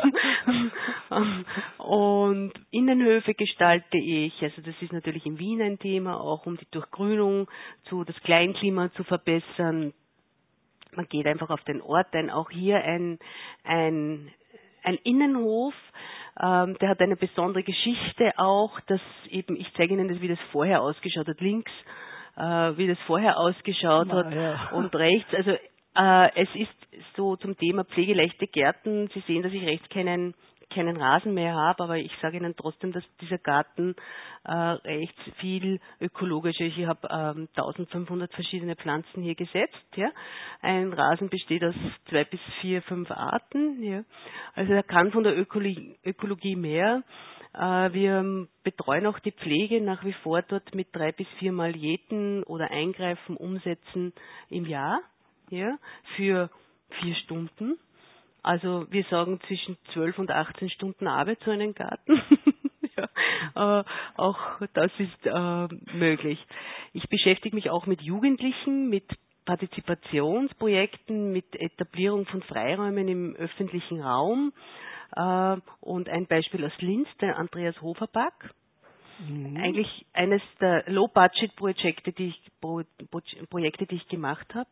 Und Innenhöfe gestalte ich, also das ist natürlich in Wien ein Thema, auch um die Durchgrünung, zu das Kleinklima zu verbessern. Man geht einfach auf den Ort ein, auch hier ein, ein, ein Innenhof, ähm, der hat eine besondere Geschichte auch, dass eben, ich zeige Ihnen das, wie das vorher ausgeschaut hat, links, äh, wie das vorher ausgeschaut Na, hat ja. und rechts, also äh, es ist so zum Thema pflegeleichte Gärten, Sie sehen, dass ich rechts keinen keinen Rasen mehr habe, aber ich sage Ihnen trotzdem, dass dieser Garten äh, recht viel ökologischer ist. Ich habe ähm, eintausendfünfhundert verschiedene Pflanzen hier gesetzt. Ja. Ein Rasen besteht aus zwei bis vier, fünf Arten. Ja. Also er kann von der Ökologie, Ökologie mehr. Äh, wir betreuen auch die Pflege nach wie vor dort mit drei bis viermal Jäten oder Eingreifen, Umsetzen im Jahr, ja, für vier Stunden. Also wir sagen zwischen zwölf und achtzehn Stunden Arbeit zu einem Garten. ja, äh, auch das ist äh, möglich. Ich beschäftige mich auch mit Jugendlichen, mit Partizipationsprojekten, mit Etablierung von Freiräumen im öffentlichen Raum. Äh, und ein Beispiel aus Linz, der Andreas Hofer Park. Mhm. Eigentlich eines der Low-Budget-Projekte, die ich, Pro, Pro, Projekte, die ich gemacht habe.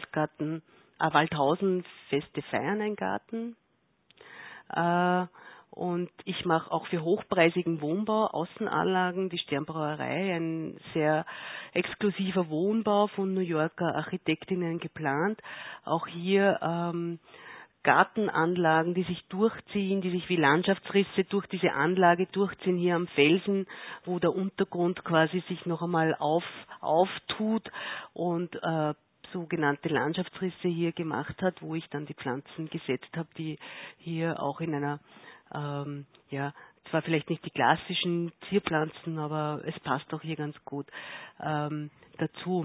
Waldgarten, äh, Waldhausen, Feste Feiern, ein Garten. Äh, Und ich mache auch für hochpreisigen Wohnbau Außenanlagen, die Sternbrauerei, ein sehr exklusiver Wohnbau von New Yorker Architektinnen geplant. Auch hier ähm, Gartenanlagen, die sich durchziehen, die sich wie Landschaftsrisse durch diese Anlage durchziehen, hier am Felsen, wo der Untergrund quasi sich noch einmal auf, auftut und äh, sogenannte Landschaftsrisse hier gemacht hat, wo ich dann die Pflanzen gesetzt habe, die hier auch in einer, ähm, ja, zwar vielleicht nicht die klassischen Zierpflanzen, aber es passt auch hier ganz gut ähm, dazu.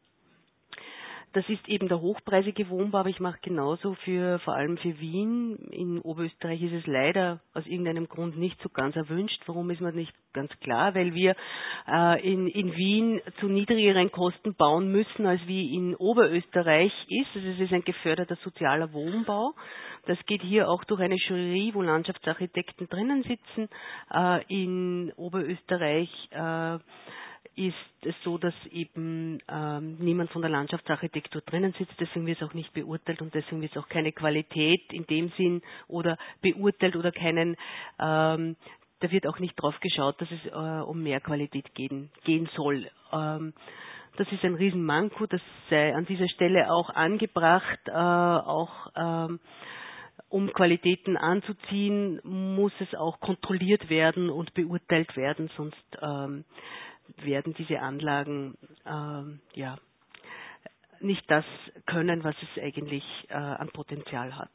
Das ist eben der hochpreisige Wohnbau, aber ich mache genauso für, vor allem für Wien. In Oberösterreich ist es leider aus irgendeinem Grund nicht so ganz erwünscht. Warum ist mir nicht ganz klar? Weil wir äh, in, in Wien zu niedrigeren Kosten bauen müssen, als wie in Oberösterreich ist. Also es ist ein geförderter sozialer Wohnbau. Das geht hier auch durch eine Jury, wo Landschaftsarchitekten drinnen sitzen. Äh, in Oberösterreich äh, ist es so, dass eben ähm, niemand von der Landschaftsarchitektur drinnen sitzt, deswegen wird es auch nicht beurteilt und deswegen wird es auch keine Qualität in dem Sinn oder beurteilt oder keinen, ähm, da wird auch nicht drauf geschaut, dass es äh, um mehr Qualität gehen, gehen soll. Ähm, das ist ein Riesenmanko, das sei an dieser Stelle auch angebracht, äh, auch ähm, um Qualitäten anzuziehen, muss es auch kontrolliert werden und beurteilt werden, sonst ähm, werden diese Anlagen ähm, ja, nicht das können, was es eigentlich äh, an Potenzial hat.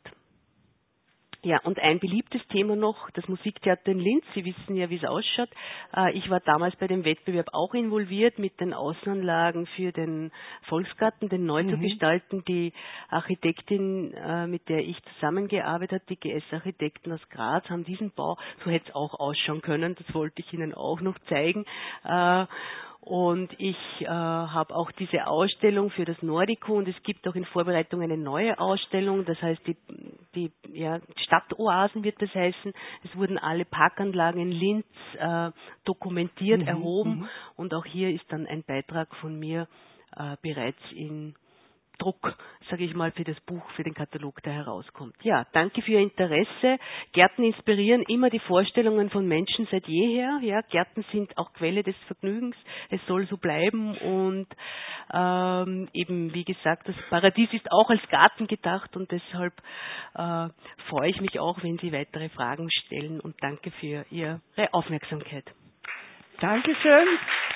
Ja, und ein beliebtes Thema noch, das Musiktheater in Linz. Sie wissen ja, wie es ausschaut. Äh, ich war damals bei dem Wettbewerb auch involviert mit den Außenanlagen für den Volksgarten, den neu zu gestalten. Die Architektin, äh, mit der ich zusammengearbeitet habe, die G S-Architekten aus Graz, haben diesen Bau, so hätte es auch ausschauen können, das wollte ich Ihnen auch noch zeigen. Äh, Und ich äh, habe auch diese Ausstellung für das Nordico und es gibt auch in Vorbereitung eine neue Ausstellung, das heißt die, die ja, Stadtoasen wird das heißen. Es wurden alle Parkanlagen in Linz äh, dokumentiert, Mhm, erhoben mhm. und auch hier ist dann ein Beitrag von mir äh, bereits in Druck, sage ich mal, für das Buch, für den Katalog, der herauskommt. Ja, danke für Ihr Interesse. Gärten inspirieren immer die Vorstellungen von Menschen seit jeher. Ja, Gärten sind auch Quelle des Vergnügens. Es soll so bleiben und ähm, eben, wie gesagt, das Paradies ist auch als Garten gedacht und deshalb äh, freue ich mich auch, wenn Sie weitere Fragen stellen und danke für Ihre Aufmerksamkeit. Dankeschön.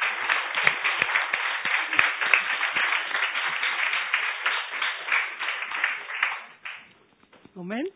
Moment.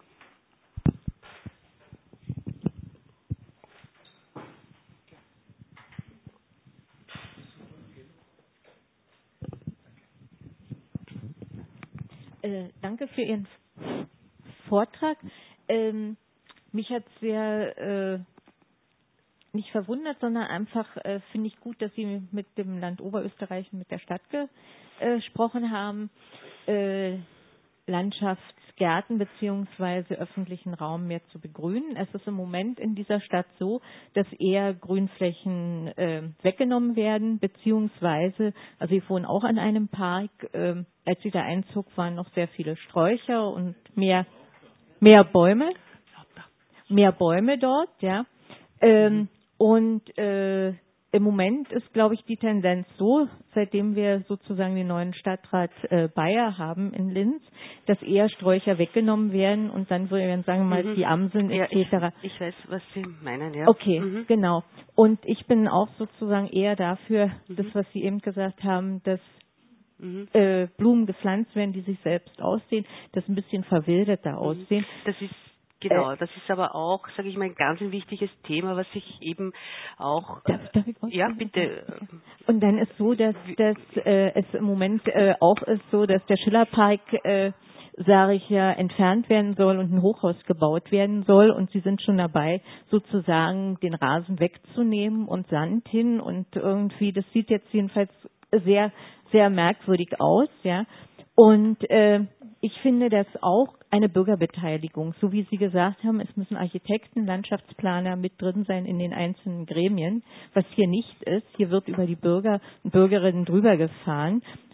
Äh, danke für Ihren Vortrag. Ähm, mich hat sehr äh, nicht verwundert, sondern einfach äh, finde ich gut, dass Sie mit dem Land Oberösterreich und mit der Stadt gesprochen haben. Äh, Landschaftsgärten beziehungsweise öffentlichen Raum mehr zu begrünen. Es ist im Moment in dieser Stadt so, dass eher Grünflächen äh, weggenommen werden, beziehungsweise, also wir wohnen auch an einem Park, äh, als sie da einzog, waren noch sehr viele Sträucher und mehr, mehr Bäume, mehr Bäume dort, ja. Ähm, und äh, im Moment ist, glaube ich, die Tendenz so, seitdem wir sozusagen den neuen Stadtrat äh, Bayer haben in Linz, dass eher Sträucher weggenommen werden und dann würden, sagen wir mal, Mhm. die Amseln Ja, et cetera. ich, ich weiß, was Sie meinen, ja. Okay, Mhm. genau. Und ich bin auch sozusagen eher dafür, Mhm. das, was Sie eben gesagt haben, dass Mhm. äh, Blumen gepflanzt werden, die sich selbst aussehen, das ein bisschen verwilderter aussehen. Das ist genau, das ist aber auch, sage ich mal, ein ganz ein wichtiges Thema, was sich eben auch Darf, darf ich ja ausreden? bitte. Und dann ist so, dass, dass äh, es im Moment äh, auch ist so, dass der Schillerpark, äh, sage ich ja, entfernt werden soll und ein Hochhaus gebaut werden soll. Und sie sind schon dabei, sozusagen den Rasen wegzunehmen und Sand hin. Und irgendwie, das sieht jetzt jedenfalls sehr, sehr merkwürdig aus, ja. Und äh, ich finde das auch eine Bürgerbeteiligung, so wie Sie gesagt haben, es müssen Architekten, Landschaftsplaner mit drin sein in den einzelnen Gremien, was hier nicht ist. Hier wird über die Bürger und Bürgerinnen drüber gefahren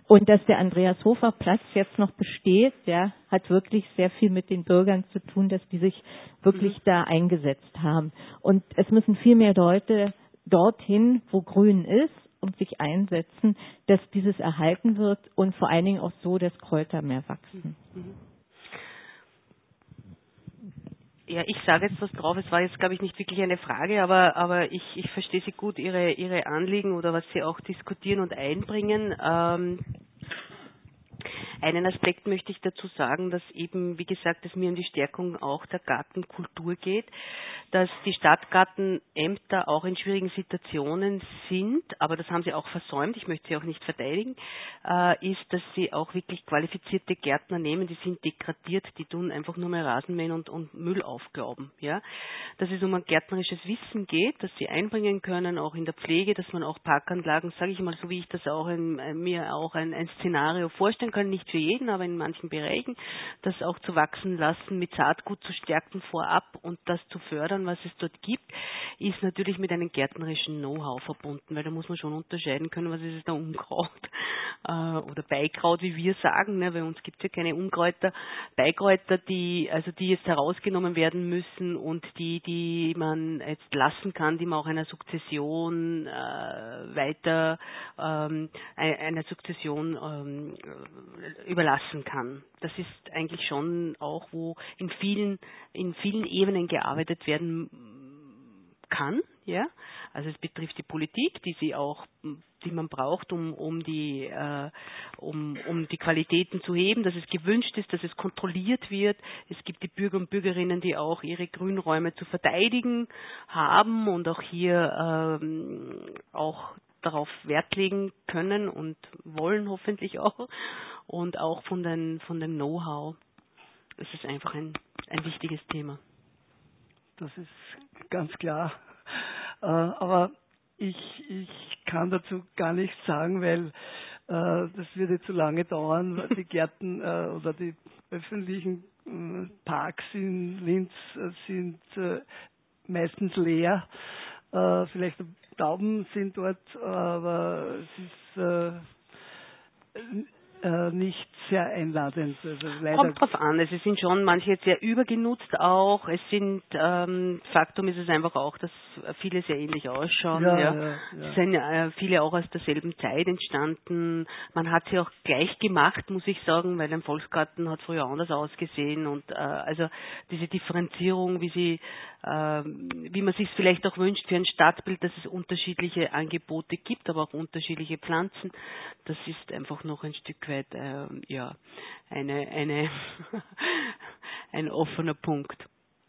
Und dass der Andreas-Hofer-Platz jetzt noch besteht, ja, hat wirklich sehr viel mit den Bürgern zu tun, dass die sich wirklich mhm. da eingesetzt haben. Und es müssen viel mehr Leute dorthin, wo Grün ist, und sich einsetzen, dass dieses erhalten wird und vor allen Dingen auch so, dass Kräuter mehr wachsen. Mhm. Ja, ich sage jetzt was drauf. Es war jetzt, glaube ich, nicht wirklich eine Frage, aber, aber ich, ich verstehe Sie gut, Ihre, Ihre Anliegen oder was Sie auch diskutieren und einbringen. Ähm, Einen Aspekt möchte ich dazu sagen, dass eben, wie gesagt, es mir um die Stärkung auch der Gartenkultur geht, dass die Stadtgartenämter auch in schwierigen Situationen sind, aber das haben sie auch versäumt, ich möchte sie auch nicht verteidigen, äh, ist, dass sie auch wirklich qualifizierte Gärtner nehmen, die sind degradiert, die tun einfach nur mehr Rasenmähen und, und Müll aufglauben. Ja? Dass es um ein gärtnerisches Wissen geht, das sie einbringen können, auch in der Pflege, dass man auch Parkanlagen, sage ich mal, so wie ich das auch in, äh, mir auch ein, ein Szenario vorstellen kann, nicht für jeden, aber in manchen Bereichen, das auch zu wachsen lassen, mit Saatgut zu stärken vorab und das zu fördern, was es dort gibt, ist natürlich mit einem gärtnerischen Know-how verbunden, weil da muss man schon unterscheiden können, was ist es da Unkraut äh, oder Beikraut, wie wir sagen, ne? Bei uns gibt es ja keine Unkräuter, Beikräuter, die also die jetzt herausgenommen werden müssen und die, die man jetzt lassen kann, die man auch einer Sukzession äh, weiter ähm, einer Sukzession ähm, überlassen kann. Das ist eigentlich schon auch, wo in vielen, in vielen Ebenen gearbeitet werden kann, ja. Also es betrifft die Politik, die sie auch, die man braucht, um, um die, äh, um, um die Qualitäten zu heben, dass es gewünscht ist, dass es kontrolliert wird. Es gibt die Bürger und Bürgerinnen, die auch ihre Grünräume zu verteidigen haben und auch hier ähm, auch darauf Wert legen können und wollen hoffentlich auch. Und auch von, den, von dem Know-how ist es einfach ein, ein wichtiges Thema. Das ist ganz klar. Äh, aber ich, ich kann dazu gar nichts sagen, weil äh, das würde zu lange dauern. Die Gärten äh, oder die öffentlichen äh, Parks in Linz äh, sind äh, meistens leer. Äh, vielleicht Tauben sind dort, aber es ist äh, äh, nicht sehr einladend. Also leider. Kommt drauf an, also es sind schon manche jetzt sehr übergenutzt auch. Es sind, ähm, Faktum ist es einfach auch, dass viele sehr ähnlich ausschauen. Ja, ja. ja, ja. Es sind äh, viele auch aus derselben Zeit entstanden. Man hat sie auch gleich gemacht, muss ich sagen, weil ein Volksgarten hat früher anders ausgesehen und äh, also diese Differenzierung, wie sie, äh, wie man sich es vielleicht auch wünscht für ein Stadtbild, dass es unterschiedliche Angebote gibt, aber auch unterschiedliche Pflanzen. Das ist einfach noch ein Stück weit äh, ja eine eine ein offener Punkt.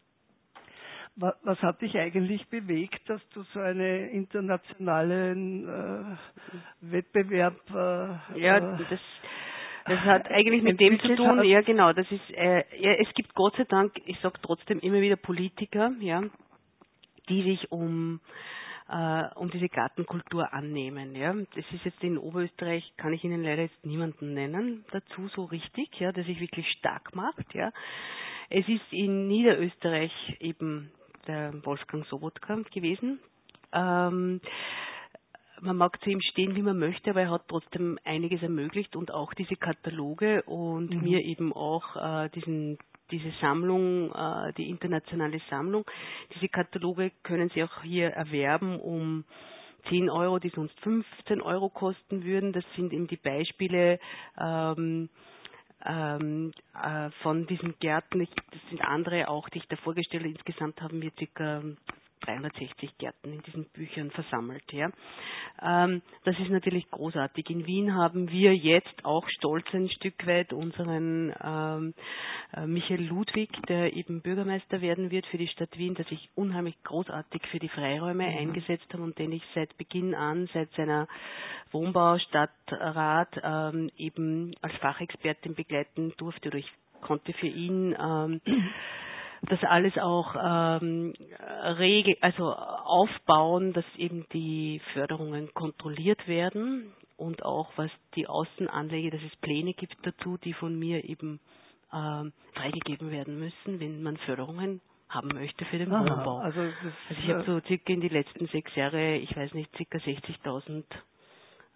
Was, was hat dich eigentlich bewegt, dass du so einen internationalen äh, Wettbewerb äh, ja das das hat eigentlich mit dem zu tun, hast? ja genau, das ist äh, ja, es gibt Gott sei Dank, ich sage trotzdem immer wieder Politiker, ja, die sich um um diese Gartenkultur annehmen. Ja. Das ist jetzt in Oberösterreich, kann ich Ihnen leider jetzt niemanden nennen dazu so richtig, ja, der sich wirklich stark macht. Ja. Es ist in Niederösterreich eben der Wolfgang Sobotka gewesen. Ähm, man mag zu ihm stehen, wie man möchte, aber er hat trotzdem einiges ermöglicht und auch diese Kataloge und mhm. mir eben auch äh, diesen diese Sammlung, äh, die internationale Sammlung. Diese Kataloge können Sie auch hier erwerben um zehn Euro, die sonst fünfzehn Euro kosten würden. Das sind eben die Beispiele ähm, ähm, äh, von diesen Gärten. Ich, das sind andere auch, die ich da vorgestellt habe. Insgesamt haben wir ca. dreihundertsechzig Gärten in diesen Büchern versammelt. Ja. Ähm, das ist natürlich großartig. In Wien haben wir jetzt auch stolz ein Stück weit unseren ähm, äh, Michael Ludwig, der eben Bürgermeister werden wird für die Stadt Wien, der sich unheimlich großartig für die Freiräume mhm. eingesetzt hat und den ich seit Beginn an, seit seiner Wohnbau-Stadtrat ähm, eben als Fachexpertin begleiten durfte oder ich konnte für ihn ähm, das alles auch ähm, regel, also aufbauen, dass eben die Förderungen kontrolliert werden und auch was die Außenanlage, dass es Pläne gibt dazu, die von mir eben ähm, freigegeben werden müssen, wenn man Förderungen haben möchte für den Aha, Wohnbau. Also, das, also ich habe so circa in die letzten sechs Jahre, ich weiß nicht, circa sechzigtausend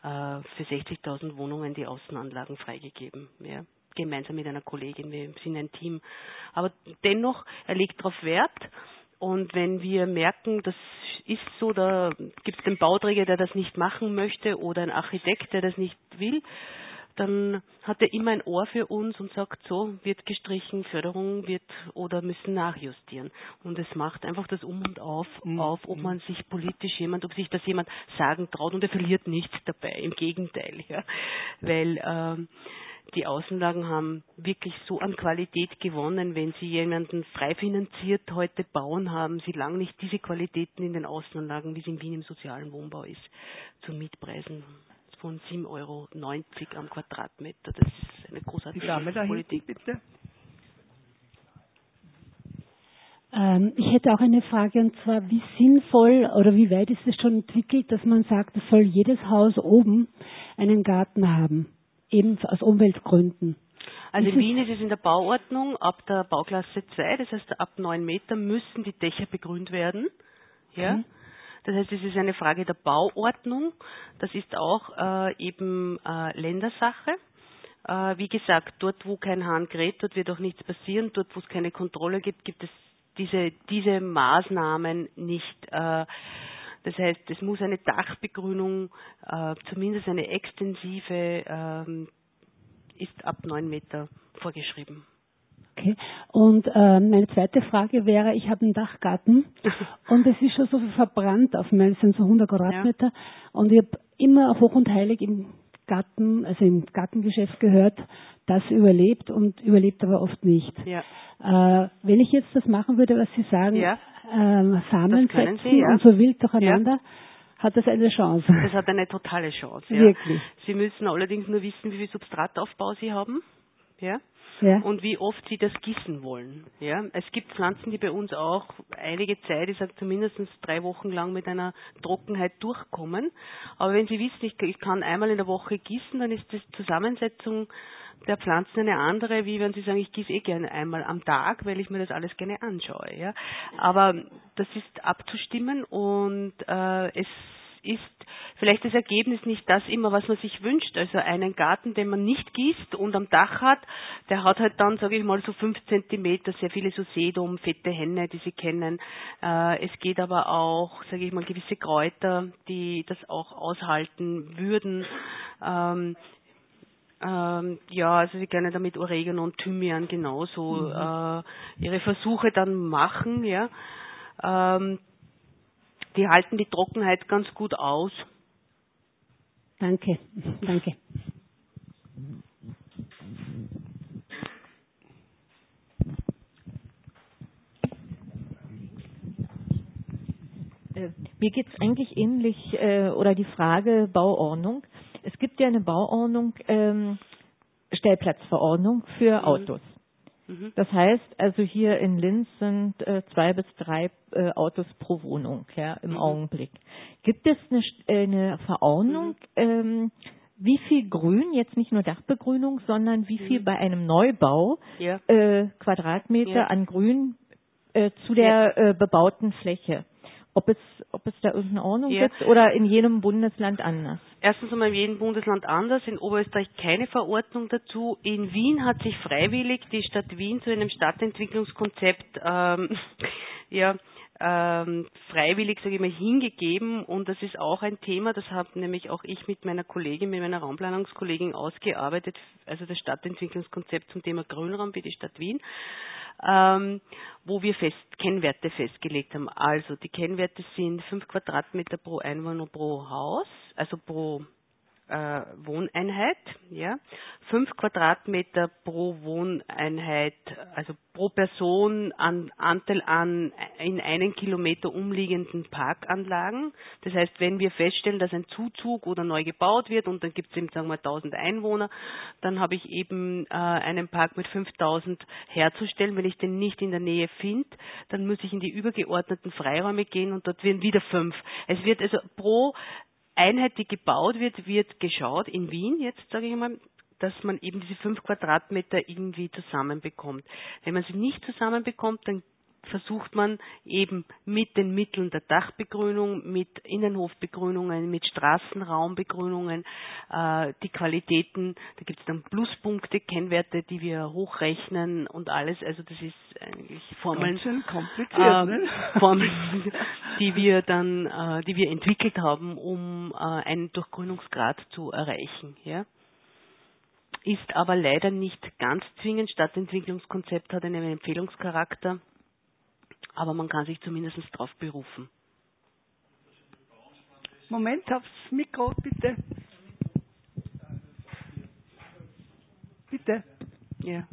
äh, für sechzigtausend Wohnungen die Außenanlagen freigegeben. Ja. Gemeinsam mit einer Kollegin, wir sind ein Team. Aber dennoch, er legt darauf Wert. Und wenn wir merken, das ist so, da gibt es den Bauträger, der das nicht machen möchte oder einen Architekt, der das nicht will, dann hat er immer ein Ohr für uns und sagt, so, wird gestrichen, Förderung wird oder müssen nachjustieren. Und es macht einfach das Um und Auf, mhm. auf, ob man sich politisch jemand, ob sich das jemand sagen traut, und er verliert nichts dabei, im Gegenteil. Ja. Weil ähm, die Außenlagen haben wirklich so an Qualität gewonnen. Wenn Sie jemanden frei finanziert heute bauen, haben Sie lange nicht diese Qualitäten in den Außenanlagen, wie es in Wien im sozialen Wohnbau ist, zu Mietpreisen von sieben Euro neunzig am Quadratmeter. Das ist eine großartige Die Dame da Politik. Hinten, bitte. Ähm, ich hätte auch eine Frage, und zwar, wie sinnvoll oder wie weit ist es schon entwickelt, dass man sagt, es soll jedes Haus oben einen Garten haben, eben aus Umweltgründen? Also in Wien ist es in der Bauordnung ab der Bauklasse zwei, das heißt ab neun Meter müssen die Dächer begrünt werden. Ja. Okay. Das heißt, es ist eine Frage der Bauordnung. Das ist auch äh, eben äh, Ländersache. Äh, wie gesagt, dort, wo kein Hahn kräht, dort wird auch nichts passieren. Dort, wo es keine Kontrolle gibt, gibt es diese, diese Maßnahmen nicht. Äh, das heißt, es muss eine Dachbegrünung, äh, zumindest eine extensive, äh, ist ab neun Meter vorgeschrieben. Okay. Und äh, meine zweite Frage wäre, ich habe einen Dachgarten und es ist schon so viel verbrannt auf meinen, sind so hundert Quadratmeter, ja. Und ich habe immer hoch und heilig im Garten, also im Gartengeschäft gehört, das überlebt und überlebt aber oft nicht. Ja. Äh, wenn ich jetzt das machen würde, was Sie sagen, ja. äh, Samen setzen Sie, ja. und so wild durcheinander, ja. hat das eine Chance? Das hat eine totale Chance. Ja. Wirklich. Sie müssen allerdings nur wissen, wie viel Substrataufbau Sie haben. Ja. Ja. Und wie oft Sie das gießen wollen. Ja, es gibt Pflanzen, die bei uns auch einige Zeit, ich sage zumindest drei Wochen lang mit einer Trockenheit durchkommen. Aber wenn Sie wissen, ich, ich kann einmal in der Woche gießen, dann ist die Zusammensetzung der Pflanzen eine andere, wie wenn Sie sagen, ich gieße eh gerne einmal am Tag, weil ich mir das alles gerne anschaue. Ja. Aber das ist abzustimmen und äh, es ist vielleicht das Ergebnis nicht das immer, was man sich wünscht. Also einen Garten, den man nicht gießt und am Dach hat, der hat halt dann, sage ich mal, so fünf Zentimeter, sehr viele so Sedum, fette Henne, die Sie kennen. Äh, es geht aber auch, sage ich mal, gewisse Kräuter, die das auch aushalten würden. Ähm, ähm, ja, also Sie können damit Oregano und Thymian genauso mhm. äh, Ihre Versuche dann machen, ja. Ähm, Die halten die Trockenheit ganz gut aus. Danke, danke. Äh, mir geht es eigentlich ähnlich, äh, oder die Frage Bauordnung. Es gibt ja eine Bauordnung, ähm, Stellplatzverordnung für mhm. Autos. Mhm. Das heißt, also hier in Linz sind äh, zwei bis drei äh, Autos pro Wohnung, ja, im mhm. Augenblick. Gibt es eine, äh, eine Verordnung, mhm. ähm, wie viel Grün, jetzt nicht nur Dachbegrünung, sondern wie viel mhm. bei einem Neubau ja. äh, Quadratmeter ja. an Grün äh, zu der äh, bebauten Fläche? Ob es, ob es da irgendeine Ordnung ja. gibt oder in jedem Bundesland anders? Erstens einmal in jedem Bundesland anders. In Oberösterreich keine Verordnung dazu. In Wien hat sich freiwillig die Stadt Wien zu einem Stadtentwicklungskonzept ähm, ja, ähm, freiwillig, sage ich mal, hingegeben. Und das ist auch ein Thema, das habe nämlich auch ich mit meiner Kollegin, mit meiner Raumplanungskollegin ausgearbeitet, also das Stadtentwicklungskonzept zum Thema Grünraum für die Stadt Wien. Ähm, wo wir fest, Kennwerte festgelegt haben. Also die Kennwerte sind fünf Quadratmeter pro Einwohner pro Haus, also pro äh, Wohneinheit, ja, fünf Quadratmeter pro Wohneinheit, also pro Person an Anteil an in einen Kilometer umliegenden Parkanlagen. Das heißt, wenn wir feststellen, dass ein Zuzug oder neu gebaut wird und dann gibt es eben, sagen wir, tausend Einwohner, dann habe ich eben äh, einen Park mit fünftausend herzustellen. Wenn ich den nicht in der Nähe finde, dann muss ich in die übergeordneten Freiräume gehen und dort werden wieder fünf. Es wird also pro Einheit, die gebaut wird, wird geschaut, in Wien jetzt, sage ich mal, dass man eben diese fünf Quadratmeter irgendwie zusammenbekommt. Wenn man sie nicht zusammenbekommt, dann versucht man eben mit den Mitteln der Dachbegrünung, mit Innenhofbegrünungen, mit Straßenraumbegrünungen, äh, die Qualitäten, da gibt es dann Pluspunkte, Kennwerte, die wir hochrechnen und alles, also das ist eigentlich Formeln, kompliziert, äh, ne? Formeln, die wir dann, äh, die wir entwickelt haben, um äh, einen Durchgrünungsgrad zu erreichen, ja. Ist aber leider nicht ganz zwingend. Stadtentwicklungskonzept hat einen Empfehlungscharakter, aber man kann sich zumindest darauf berufen. Moment, aufs Mikro, bitte. Bitte. Ja.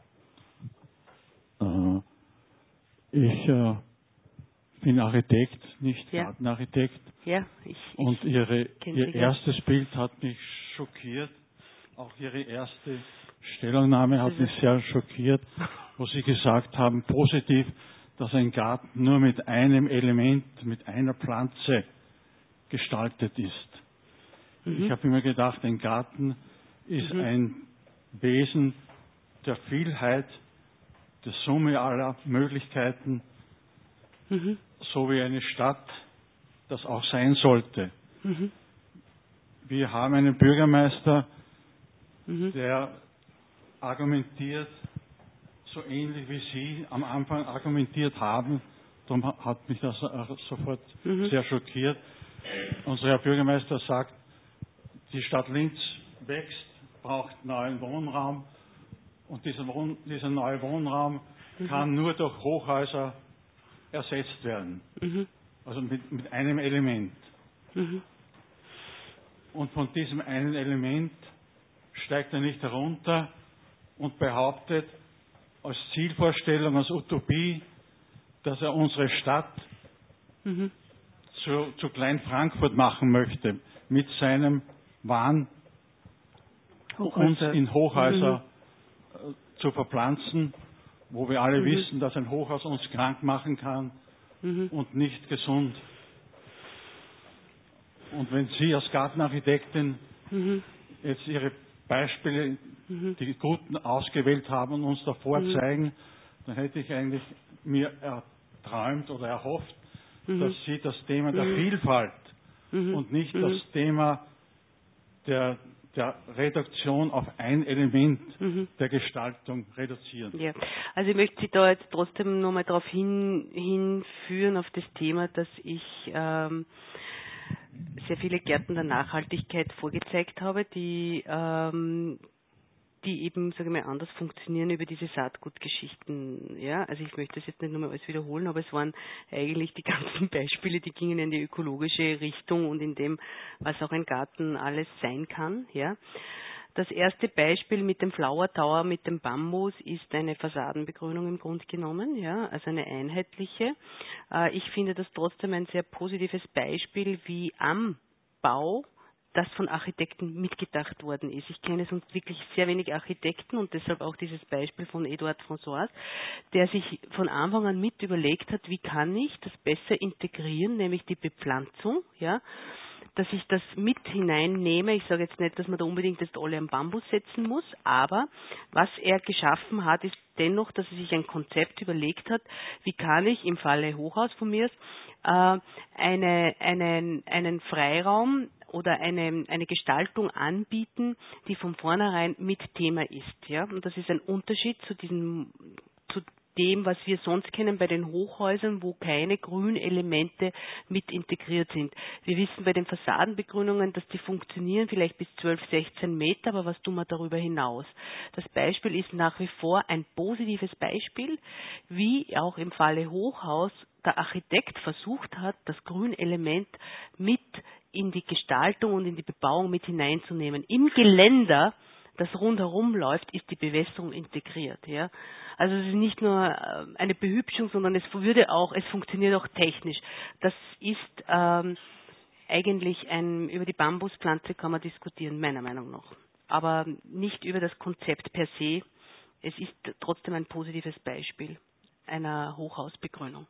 Äh, ich äh, bin Architekt, nicht Ja. Gartenarchitekt. Ja, ich, Und ich ihre, kenn ihr Sie, ja. erstes Bild hat mich schockiert. Auch Ihre erste Stellungnahme hat Das mich ist- sehr schockiert, wo Sie gesagt haben, positiv, dass ein Garten nur mit einem Element, mit einer Pflanze gestaltet ist. Mhm. Ich habe immer gedacht, ein Garten ist Mhm. ein Wesen der Vielheit, der Summe aller Möglichkeiten, Mhm. so wie eine Stadt das auch sein sollte. Mhm. Wir haben einen Bürgermeister, Mhm. der argumentiert, so ähnlich wie Sie am Anfang argumentiert haben. Darum hat mich das auch sofort Mhm. sehr schockiert. Unser Herr Bürgermeister sagt, die Stadt Linz wächst, braucht neuen Wohnraum und dieser, Wohn dieser neue Wohnraum Mhm. kann nur durch Hochhäuser ersetzt werden. Mhm. Also mit, mit einem Element. Mhm. Und von diesem einen Element steigt er nicht herunter und behauptet als Zielvorstellung, als Utopie, dass er unsere Stadt Mhm. zu, zu Klein-Frankfurt machen möchte, mit seinem Wahn, uns Hochhäuser. in Hochhäuser äh, zu verpflanzen, wo wir alle Mhm. wissen, dass ein Hochhaus uns krank machen kann Mhm. und nicht gesund. Und wenn Sie als Gartenarchitektin Mhm. jetzt Ihre Beispiele, Mhm. die guten ausgewählt haben und uns davor Mhm. zeigen, dann hätte ich eigentlich mir erträumt oder erhofft, Mhm. dass Sie das Thema der Mhm. Vielfalt Mhm. und nicht Mhm. das Thema der, der Reduktion auf ein Element Mhm. der Gestaltung reduzieren. Ja, also ich möchte Sie da jetzt trotzdem nochmal darauf hin, hinführen, auf das Thema, dass ich ähm, sehr viele Gärten der Nachhaltigkeit vorgezeigt habe, die, ähm, die eben, sage ich mal, anders funktionieren über diese Saatgutgeschichten. Ja, also ich möchte das jetzt nicht nochmal alles wiederholen, aber es waren eigentlich die ganzen Beispiele, die gingen in die ökologische Richtung und in dem, was auch ein Garten alles sein kann. Ja. Das erste Beispiel mit dem Flower Tower, mit dem Bambus, ist eine Fassadenbegrünung im Grunde genommen, ja, also eine einheitliche. Äh, ich finde das trotzdem ein sehr positives Beispiel, wie am Bau das von Architekten mitgedacht worden ist. Ich kenne sonst wirklich sehr wenig Architekten und deshalb auch dieses Beispiel von Eduard François, der sich von Anfang an mit überlegt hat, wie kann ich das besser integrieren, nämlich die Bepflanzung, ja, dass ich das mit hineinnehme. Ich sage jetzt nicht, dass man da unbedingt jetzt alle am Bambus setzen muss, aber was er geschaffen hat, ist dennoch, dass er sich ein Konzept überlegt hat, wie kann ich im Falle Hochhaus von mir äh, eine, einen, einen Freiraum oder eine, eine Gestaltung anbieten, die von vornherein mit Thema ist. Ja? Und das ist ein Unterschied zu diesem, zu dem, was wir sonst kennen bei den Hochhäusern, wo keine Grünelemente mit integriert sind. Wir wissen bei den Fassadenbegrünungen, dass die funktionieren vielleicht bis zwölf, sechzehn Meter, aber was tun wir darüber hinaus? Das Beispiel ist nach wie vor ein positives Beispiel, wie auch im Falle Hochhaus der Architekt versucht hat, das Grünelement mit in die Gestaltung und in die Bebauung mit hineinzunehmen. Im Geländer, das rundherum läuft, ist die Bewässerung integriert. Ja? Also es ist nicht nur eine Behübschung, sondern es würde auch, es funktioniert auch technisch. Das ist ähm, eigentlich ein, über die Bambuspflanze kann man diskutieren, meiner Meinung nach. Aber nicht über das Konzept per se. Es ist trotzdem ein positives Beispiel einer Hochhausbegrünung.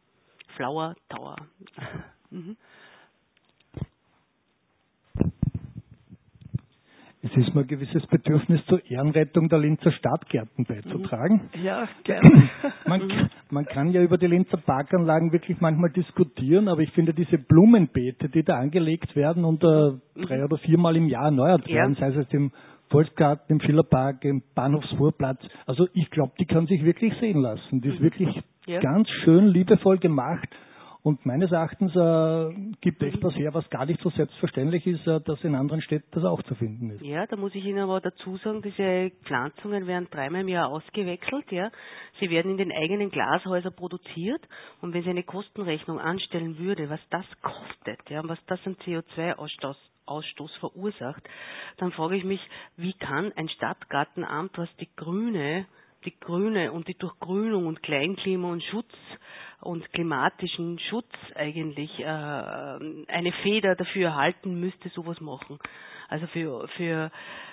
Flower Tower. Mhm. Es ist mir ein gewisses Bedürfnis zur Ehrenrettung der Linzer Stadtgärten beizutragen. Ja, gerne. Man, man kann ja über die Linzer Parkanlagen wirklich manchmal diskutieren, aber ich finde diese Blumenbeete, die da angelegt werden und uh, drei oder viermal im Jahr erneuert werden, ja. sei es im Volksgarten, im Schillerpark, im Bahnhofsvorplatz, also ich glaube, die kann sich wirklich sehen lassen. Die ist wirklich ja. ganz schön liebevoll gemacht. Und meines Erachtens äh, gibt es etwas her, was gar nicht so selbstverständlich ist, äh, dass in anderen Städten das auch zu finden ist. Ja, da muss ich Ihnen aber dazu sagen, diese Pflanzungen werden dreimal im Jahr ausgewechselt. Ja. Sie werden in den eigenen Glashäusern produziert. Und wenn Sie eine Kostenrechnung anstellen würde, was das kostet, ja, was das an C O zwei Ausstoß, Ausstoß verursacht, dann frage ich mich, wie kann ein Stadtgartenamt, was die Grüne, die Grüne und die Durchgrünung und Kleinklima und Schutz und klimatischen Schutz eigentlich äh, eine Feder dafür erhalten müsste, sowas machen. Also für für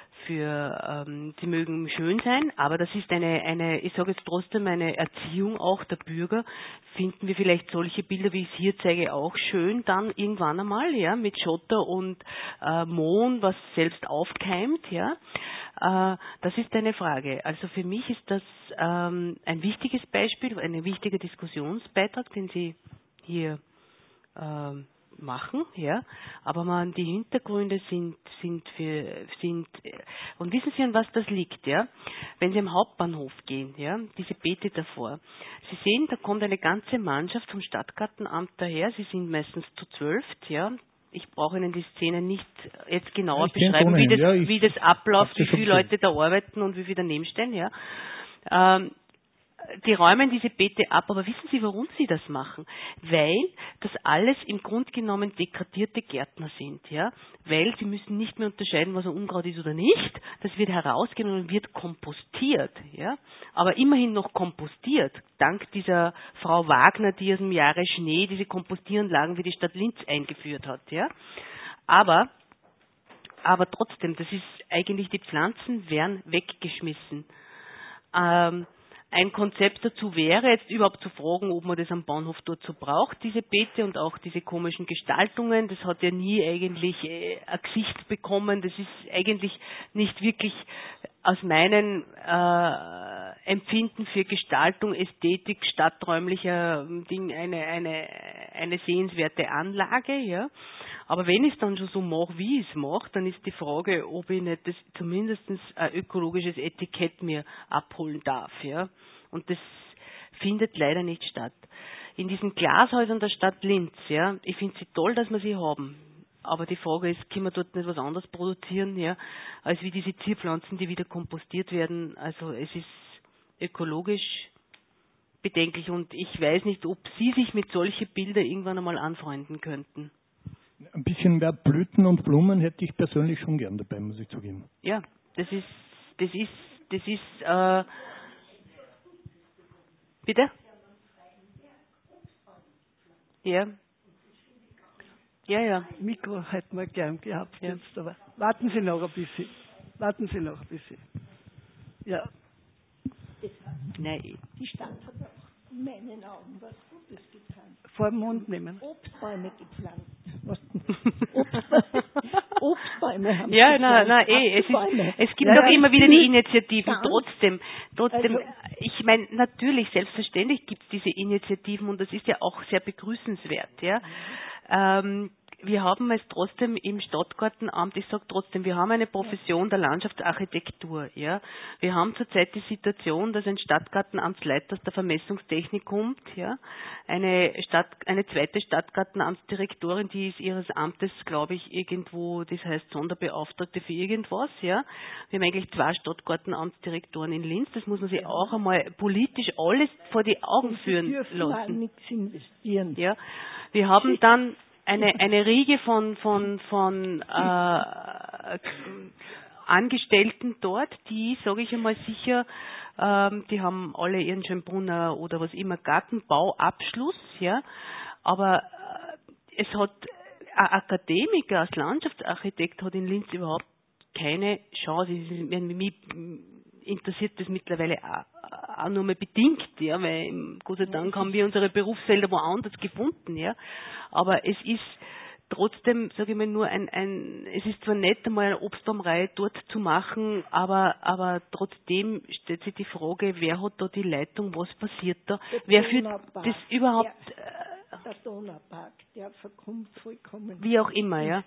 für ähm, sie mögen schön sein, aber das ist eine eine ich sage jetzt trotzdem eine Erziehung auch der Bürger. Finden wir vielleicht solche Bilder, wie ich es hier zeige, auch schön dann irgendwann einmal, ja, mit Schotter und äh, Moon, was selbst aufkeimt, ja. Äh, das ist eine Frage. Also für mich ist das ähm, ein wichtiges Beispiel, ein wichtiger Diskussionsbeitrag, den Sie hier äh, machen, ja. Aber man, die Hintergründe sind sind für sind und wissen Sie, an was das liegt, ja? Wenn Sie am Hauptbahnhof gehen, ja, diese Beete davor. Sie sehen, da kommt eine ganze Mannschaft vom Stadtgartenamt daher. Sie sind meistens zu zwölf, ja. Ich brauche Ihnen die Szene nicht jetzt genauer ja, beschreiben, wie das, ja, wie das abläuft, wie viele Leute da arbeiten und wie viele daneben stehen. Ja. Ähm, die räumen diese Beete ab, aber wissen Sie, warum sie das machen? Weil das alles im Grunde genommen degradierte Gärtner sind, ja. Weil sie müssen nicht mehr unterscheiden, was ein Unkraut ist oder nicht. Das wird herausgenommen und wird kompostiert, ja. Aber immerhin noch kompostiert, dank dieser Frau Wagner, die aus dem Jahre Schnee diese Kompostieranlagen für die Stadt Linz eingeführt hat, ja. Aber, aber trotzdem, das ist eigentlich, die Pflanzen werden weggeschmissen. Ähm, Ein Konzept dazu wäre, jetzt überhaupt zu fragen, ob man das am Bahnhof dort so braucht, diese Beete und auch diese komischen Gestaltungen. Das hat ja nie eigentlich äh, ein Gesicht bekommen. Das ist eigentlich nicht wirklich aus meinem äh, Empfinden für Gestaltung, Ästhetik, stadträumlicher Ding eine, eine, eine sehenswerte Anlage, ja. Aber wenn ich es dann schon so mache, wie ich es mache, dann ist die Frage, ob ich nicht das zumindest ein ökologisches Etikett mir abholen darf, ja. Und das findet leider nicht statt. In diesen Glashäusern der Stadt Linz, ja, ich finde sie toll, dass wir sie haben. Aber die Frage ist, können wir dort nicht was anderes produzieren, ja, als wie diese Zierpflanzen, die wieder kompostiert werden. Also es ist ökologisch bedenklich und ich weiß nicht, ob Sie sich mit solchen Bildern irgendwann einmal anfreunden könnten. Ein bisschen mehr Blüten und Blumen hätte ich persönlich schon gern dabei, muss ich zugeben. Ja, das ist, das ist, das ist, äh, bitte? Ja. Ja, ja. Mikro hätten wir gern gehabt ja. jetzt, aber warten Sie noch ein bisschen. Warten Sie noch ein bisschen. Ja. Nein. Die Stadt hat auch in meinen Augen was Gutes getan. Vor den Mund nehmen. Obstbäume gepflanzt. Obstbäume, Obstbäume haben ja, nein, nein, eh, es, ist, es gibt ja, auch ja, immer wieder die Initiativen. Trotzdem, trotzdem, also, ich meine, natürlich, selbstverständlich gibt es diese Initiativen und das ist ja auch sehr begrüßenswert, ja. Ähm, wir haben es trotzdem im Stadtgartenamt, ich sage trotzdem, wir haben eine Profession der Landschaftsarchitektur. Ja. Wir haben zurzeit die Situation, dass ein Stadtgartenamtsleiter aus der Vermessungstechnik kommt, ja. eine, Stadt, eine zweite Stadtgartenamtsdirektorin, die ist ihres Amtes, glaube ich, irgendwo, das heißt Sonderbeauftragte für irgendwas. Ja. Wir haben eigentlich zwei Stadtgartenamtsdirektoren in Linz, das muss man sich auch einmal politisch alles vor die Augen führen lassen. Nichts investieren. Ja. Wir haben dann eine eine Riege von von von äh, Angestellten dort, die, sage ich einmal sicher, ähm, die haben alle ihren Schönbrunner oder was immer Gartenbauabschluss, ja, aber äh, es hat ein Akademiker als Landschaftsarchitekt hat in Linz überhaupt keine Chance. Mich interessiert das mittlerweile auch, auch nur mal bedingt, ja, weil Gott sei Dank haben wir unsere Berufsfelder woanders gefunden, ja. Aber es ist trotzdem, sage ich mal, nur ein, ein, es ist zwar nett, einmal eine Obstbaumreihe dort zu machen, aber, aber trotzdem stellt sich die Frage, wer hat da die Leitung, was passiert da, der wer führt Donaupark, das überhaupt, der, der Donaupark, der verkommt vollkommen. wie auch immer, ja.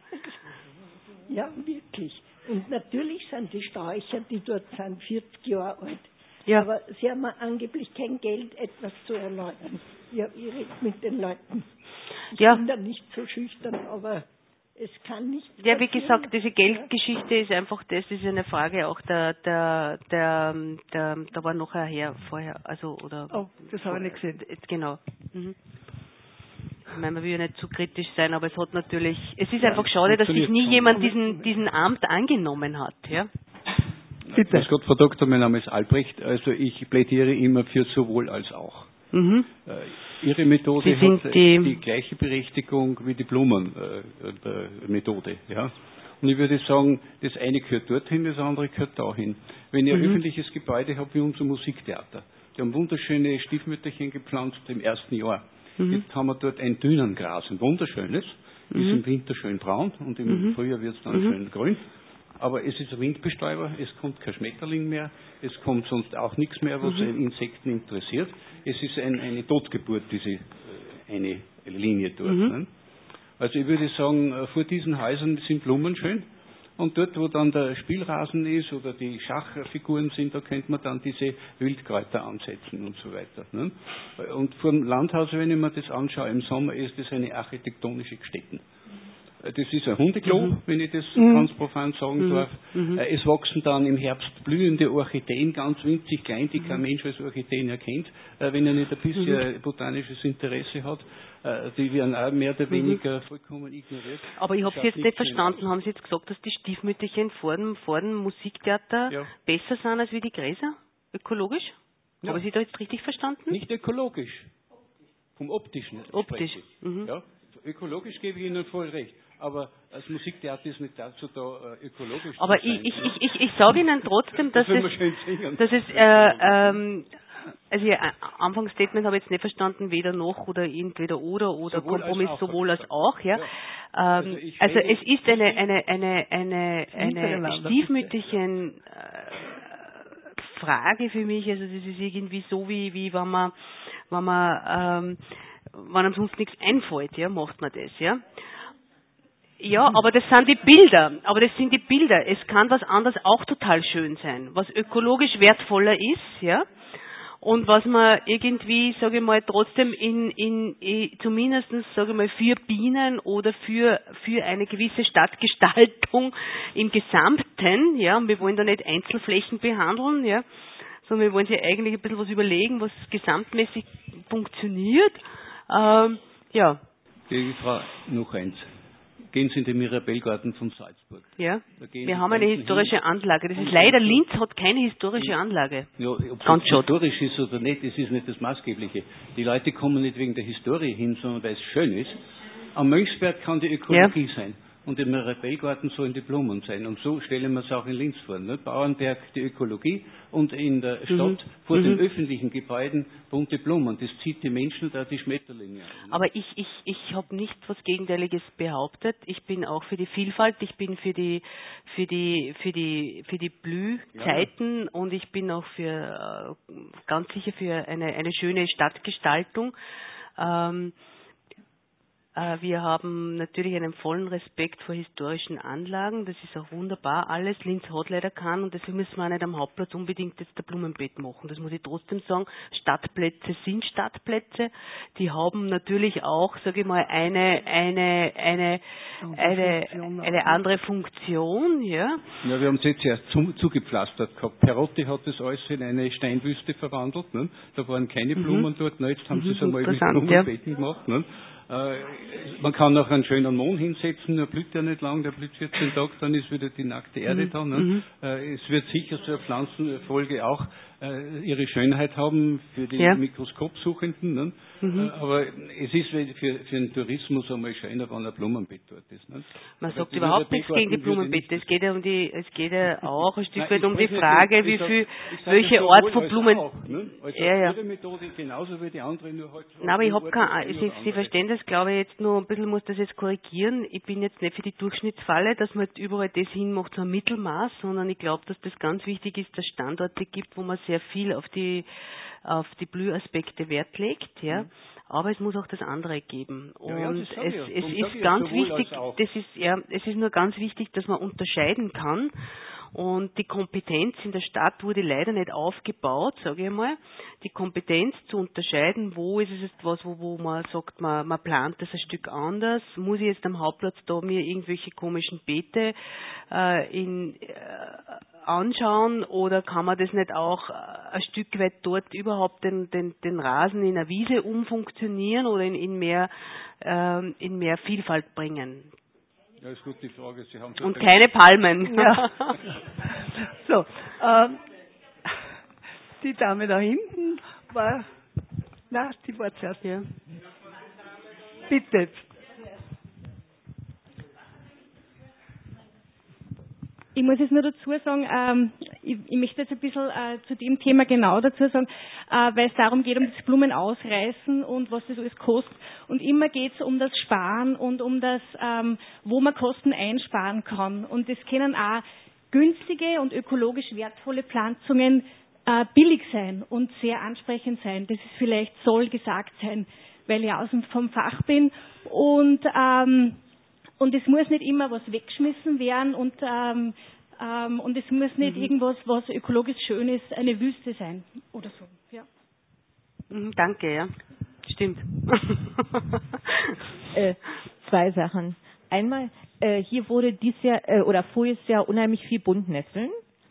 Ja, wirklich. Und natürlich sind die Sträucher, die dort sind, vierzig Jahre alt. Ja. Aber sie haben angeblich kein Geld, etwas zu erneuern. Ja, ich rede mit den Leuten. Ich Ja. bin da nicht so schüchtern, aber es kann nicht Ja, wie passieren. gesagt, diese Geldgeschichte ist einfach das, das ist eine Frage auch der, der, der, der, da war noch ein Herr vorher, also, oder. Oh, das habe ich nicht gesehen. Genau. Mhm. Ich meine, man will ja nicht zu kritisch sein, aber es hat natürlich, es ist einfach schade, dass sich nie jemand diesen, diesen Amt angenommen hat, ja. Bitte. Grüß Gott, Frau Doktor, mein Name ist Albrecht. Also ich plädiere immer für sowohl als auch. Mhm. Äh, Ihre Methode Sie sind hat die, die gleiche Berechtigung wie die Blumen-Methode. Äh, ja? Und ich würde sagen, das eine gehört dorthin, das andere gehört dahin. Wenn ich ein Mhm. öffentliches Gebäude habe wie unser Musiktheater, die haben wunderschöne Stiefmütterchen gepflanzt im ersten Jahr. Mhm. Jetzt haben wir dort ein Dünengras, ein wunderschönes, Mhm. ist im Winter schön braun und im Mhm. Frühjahr wird es dann Mhm. schön grün. Aber es ist ein Windbestäuber, es kommt kein Schmetterling mehr, es kommt sonst auch nichts mehr, was Mhm. Insekten interessiert. Es ist ein, eine Totgeburt, diese äh, eine Linie dort. Mhm. Ne? Also ich würde sagen, äh, vor diesen Häusern sind Blumen schön. Und dort, wo dann der Spielrasen ist oder die Schachfiguren sind, da könnte man dann diese Wildkräuter ansetzen und so weiter. Ne? Und vor dem Landhaus, wenn ich mir das anschaue, im Sommer ist das eine architektonische Gstätten. Das ist ein Hundeklo, Mhm. wenn ich das Mhm. ganz profan sagen Mhm. darf. Mhm. Es wachsen dann im Herbst blühende Orchideen, ganz winzig klein, die Mhm. kein Mensch als Orchideen erkennt, wenn er nicht ein bisschen botanisches Interesse hat. Die werden auch mehr oder weniger mhm. vollkommen ignoriert. Aber ich habe Sie jetzt nicht verstanden. Haben Sie jetzt gesagt, dass die Stiefmütterchen vor dem, vor dem Musiktheater ja. besser sind als wie die Gräser? Ökologisch? Ja. Habe ich Sie da jetzt richtig verstanden? Nicht ökologisch. Vom Optischen. Optisch. Mhm. Ja. Ökologisch gebe ich Ihnen voll recht. Aber das Musiktheater ist nicht dazu da, ökologisch Aber zu sein. ich, ich, ich, ich, ich sage Ihnen trotzdem, dass das es, dass es äh, ähm, also Ihr Anfangsstatement habe ich jetzt nicht verstanden, weder noch oder entweder oder oder sowohl Kompromiss als sowohl als auch, ja. ja. Ähm, Also, also es ist eine eine eine eine eine Miteinander, Stiefmütterchen äh, Frage für mich, also das ist irgendwie so wie wie wenn man wenn man ähm, wenn einem sonst nichts einfällt, ja, macht man das, ja. Ja, aber das sind die Bilder, aber das sind die Bilder. Es kann was anderes auch total schön sein, was ökologisch wertvoller ist, ja. Und was man irgendwie, sage ich mal, trotzdem in, in, in zumindest, sage ich mal, für Bienen oder für, für eine gewisse Stadtgestaltung im Gesamten, ja, und wir wollen da nicht Einzelflächen behandeln, ja, sondern wir wollen sich eigentlich ein bisschen was überlegen, was gesamtmäßig funktioniert, ähm, ja. Die Frau, noch eins. Gehen Sie in den Mirabellgarten von Salzburg. Ja, wir haben eine historische Anlage. Das ist leider, Linz hat keine historische Anlage. Ja, ob Ganz es historisch ist oder nicht, das ist nicht das Maßgebliche. Die Leute kommen nicht wegen der Historie hin, sondern weil es schön ist. Am Mönchsberg kann die Ökologie ja. sein. Und im Mirabellgarten sollen die Blumen sein. Und so stellen wir es auch in Linz vor. Ne? Bauernberg die Ökologie und in der Stadt mhm. vor mhm. den öffentlichen Gebäuden bunte Blumen. Das zieht die Menschen da, die Schmetterlinge an. Ne? Aber ich, ich, ich habe nicht was Gegenteiliges behauptet. Ich bin auch für die Vielfalt, ich bin für die, für die, für die, für die Blühzeiten ja. und ich bin auch für, äh, ganz sicher für eine, eine schöne Stadtgestaltung. Ähm, Wir haben natürlich einen vollen Respekt vor historischen Anlagen. Das ist auch wunderbar alles. Linz hat leider keinen und deswegen müssen wir auch nicht am Hauptplatz unbedingt jetzt ein Blumenbeet machen. Das muss ich trotzdem sagen. Stadtplätze sind Stadtplätze. Die haben natürlich auch, sage ich mal, eine eine eine eine, eine andere Funktion. Ja. Ja, wir haben es jetzt erst zu, zugepflastert gehabt. Perotti hat das alles in eine Steinwüste verwandelt. Ne? Da waren keine Blumen mhm. dort. Na, jetzt haben mhm, sie es einmal mit Blumenbeeten ja. gemacht. Ne? Man kann auch einen schönen Mond hinsetzen, der blüht ja nicht lang, der blüht vierzehn Tage, dann ist wieder die nackte Erde mhm. da. Ne? Mhm. Es wird sicher so eine Pflanzenfolge auch äh, ihre Schönheit haben für die ja. Mikroskopsuchenden. Ne? Mhm. Aber es ist für, für den Tourismus einmal schöner, wenn ein Blumenbett dort ist. Ne? Man Aber sagt überhaupt nichts gegen die Blumenbeete. Es geht ja um die, es geht ja auch ein Stück weit um die Frage, wie viel, welche Art von Blumen. Auch, ne? Also ja, ja. Ihre Methode genauso wie die andere, nur halt. Nein, aber ich habe keine, Sie, Sie verstehen das glaube ich jetzt nur ein bisschen, muss das jetzt korrigieren. Ich bin jetzt nicht für die Durchschnittsfalle, dass man jetzt überall das hinmacht, so ein Mittelmaß, sondern ich glaube, dass das ganz wichtig ist, dass es Standorte gibt, wo man sehr viel auf die, auf die Blühaspekte Wert legt, ja. Mhm. Aber es muss auch das andere geben. Und ja, ja, es, ja. es ist ganz wichtig, das ist, ja, es ist nur ganz wichtig, dass man unterscheiden kann. Und die Kompetenz in der Stadt wurde leider nicht aufgebaut, sage ich mal. Die Kompetenz zu unterscheiden, wo ist es jetzt was, wo, wo man sagt, man, man plant das ein Stück anders. Muss ich jetzt am Hauptplatz da mir irgendwelche komischen Beete äh, in, äh, anschauen oder kann man das nicht auch ein Stück weit dort überhaupt den, den, den Rasen in eine Wiese umfunktionieren oder in, in, mehr, äh, in mehr Vielfalt bringen? Ja, ist gut, die Frage. Sie haben und keine Palmen. Ja. So, ähm, die Dame da hinten war, na, die war zuerst. Ja. Bitte. Ich muss jetzt nur dazu sagen, ähm, ich, ich möchte jetzt ein bisschen äh, zu dem Thema genau dazu sagen, äh, weil es darum geht, um das Blumen ausreißen und was das alles kostet. Und immer geht es um das Sparen und um das, ähm, wo man Kosten einsparen kann. Und es können auch günstige und ökologisch wertvolle Pflanzungen äh, billig sein und sehr ansprechend sein. Das ist vielleicht soll gesagt sein, weil ich aus dem vom Fach bin. Und ähm, Und es muss nicht immer was weggeschmissen werden und, ähm, ähm, und es muss nicht mhm. irgendwas, was ökologisch schön ist, eine Wüste sein oder so. Ja. Mhm, danke, ja. Stimmt. äh, zwei Sachen. Einmal, äh, hier wurde dies Jahr äh, oder voriges Jahr unheimlich viel Buntnesseln.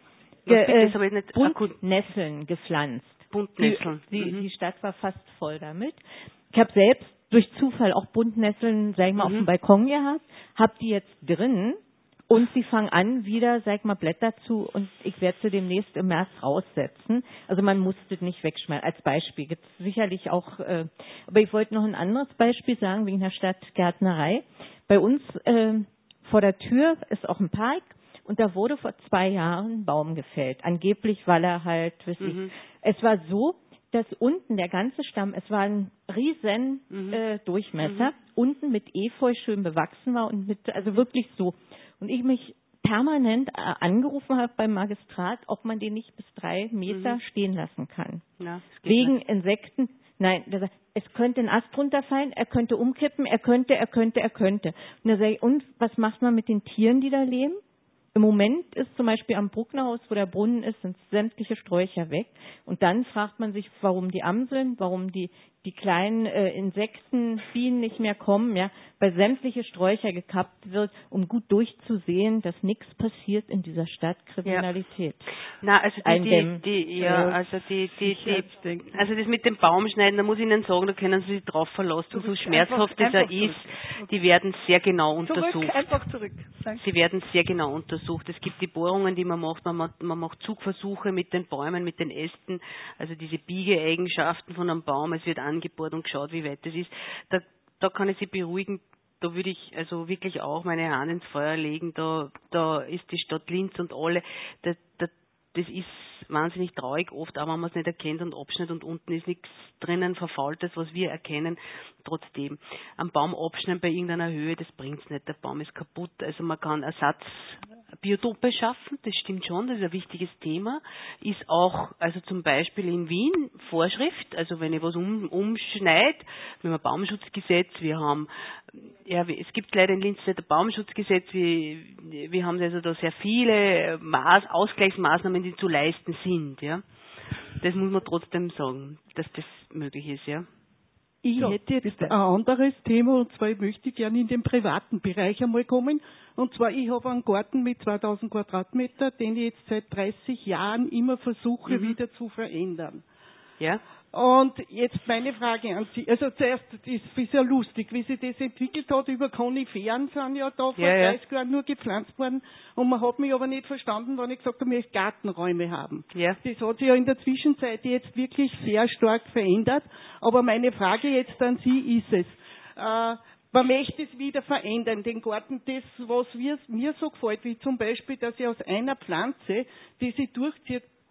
Ge äh, das ich nicht Buntnesseln gepflanzt. Buntnesseln. Die, die, mhm. die Stadt war fast voll damit. Ich habe selbst durch Zufall auch Buntnesseln, sag ich mal, mhm. auf dem Balkon gehabt, hab die jetzt drin und sie fangen an, wieder, sag ich mal, Blätter zu und ich werde sie demnächst im März raussetzen. Also man muss das nicht wegschmeißen. Als Beispiel gibt es sicherlich auch, äh, aber ich wollte noch ein anderes Beispiel sagen, wegen der Stadtgärtnerei. Bei uns äh, vor der Tür ist auch ein Park und da wurde vor zwei Jahren ein Baum gefällt. Angeblich, weil er halt, weiß mhm. ich, es war so, dass unten der ganze Stamm, es war ein riesen mhm. äh, Durchmesser, mhm. unten mit Efeu schön bewachsen war und mit, also wirklich so. Und ich mich permanent äh, angerufen habe beim Magistrat, ob man den nicht bis drei Meter mhm. stehen lassen kann. Ja, wegen nicht. Insekten. Nein, der sagt, es könnte ein Ast runterfallen, er könnte umkippen, er könnte, er könnte, er könnte. Und da sage ich, und was macht man mit den Tieren, die da leben? Im Moment ist zum Beispiel am Brucknerhaus, wo der Brunnen ist, sind sämtliche Sträucher weg. Und dann fragt man sich, warum die Amseln, warum die, die kleinen äh, Insekten, Bienen nicht mehr kommen, ja, weil sämtliche Sträucher gekappt wird, um gut durchzusehen, dass nichts passiert in dieser Stadt, Kriminalität. Ja. Na, also die, die, die ja, also die, die, die, also das mit dem Baumschneiden, da muss ich Ihnen sagen, da können Sie sich drauf verlassen, so schmerzhaft das er ist, die werden sehr genau untersucht. Zurück, einfach zurück. Danke. Sie werden sehr genau untersucht. Es gibt die Bohrungen, die man macht, man macht, man macht Zugversuche mit den Bäumen, mit den Ästen, also diese Biegeeigenschaften von einem Baum, es wird angebohrt und geschaut, wie weit das ist. Da, da kann ich Sie beruhigen, da würde ich also wirklich auch meine Hand ins Feuer legen, da, da ist die Stadt Linz und alle, da, da, das ist wahnsinnig traurig oft, aber wenn man es nicht erkennt und abschneidet und unten ist nichts drinnen Verfaultes, was wir erkennen, trotzdem. Am Baum abschneiden bei irgendeiner Höhe, das bringt's nicht, der Baum ist kaputt, also man kann Ersatzbiotope schaffen, das stimmt schon, das ist ein wichtiges Thema, ist auch, also zum Beispiel in Wien Vorschrift, also wenn ich was um, umschneide, wir haben ein Baumschutzgesetz, wir haben, ja, es gibt leider in Linz nicht ein Baumschutzgesetz, wir, wir haben also da sehr viele Maß, Ausgleichsmaßnahmen, die zu leisten sind, ja. Das muss man trotzdem sagen, dass das möglich ist, ja. Ich so, hätte jetzt bitte. Ein anderes Thema, und zwar ich möchte gerne in den privaten Bereich einmal kommen. Und zwar, ich habe einen Garten mit zweitausend Quadratmeter, den ich jetzt seit dreißig Jahren immer versuche, mhm. wieder zu verändern. Ja. Und jetzt meine Frage an Sie. Also zuerst, das ist ja lustig, wie sich das entwickelt hat. Über Koniferen sind ja da vor ja, dreißig ja. Jahren nur gepflanzt worden. Und man hat mich aber nicht verstanden, wenn ich gesagt habe, ich möchte Gartenräume haben. Ja. Das hat sich ja in der Zwischenzeit jetzt wirklich sehr stark verändert. Aber meine Frage jetzt an Sie ist es, äh, man möchte es wieder verändern, den Garten, das, was mir so gefällt, wie zum Beispiel, dass ich aus einer Pflanze, die sich durchzieht,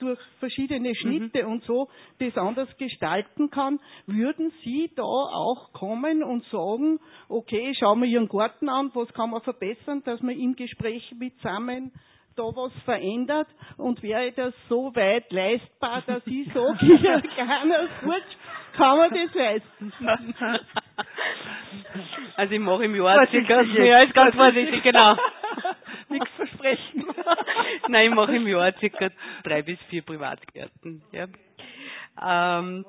durch verschiedene Schnitte mhm. und so das anders gestalten kann. Würden Sie da auch kommen und sagen, okay, schauen wir Ihren Garten an, was kann man verbessern, dass man im Gespräch mitsammen da was verändert, und wäre das so weit leistbar, dass ich sage, hier keiner gut, kann man das leisten. Also ich mache im Jahr circa, ja, ist ganz vorsichtig, genau. Nichts versprechen. Nein, ich mache im Jahr circa drei bis vier Privatgärten. Ja. Ähm,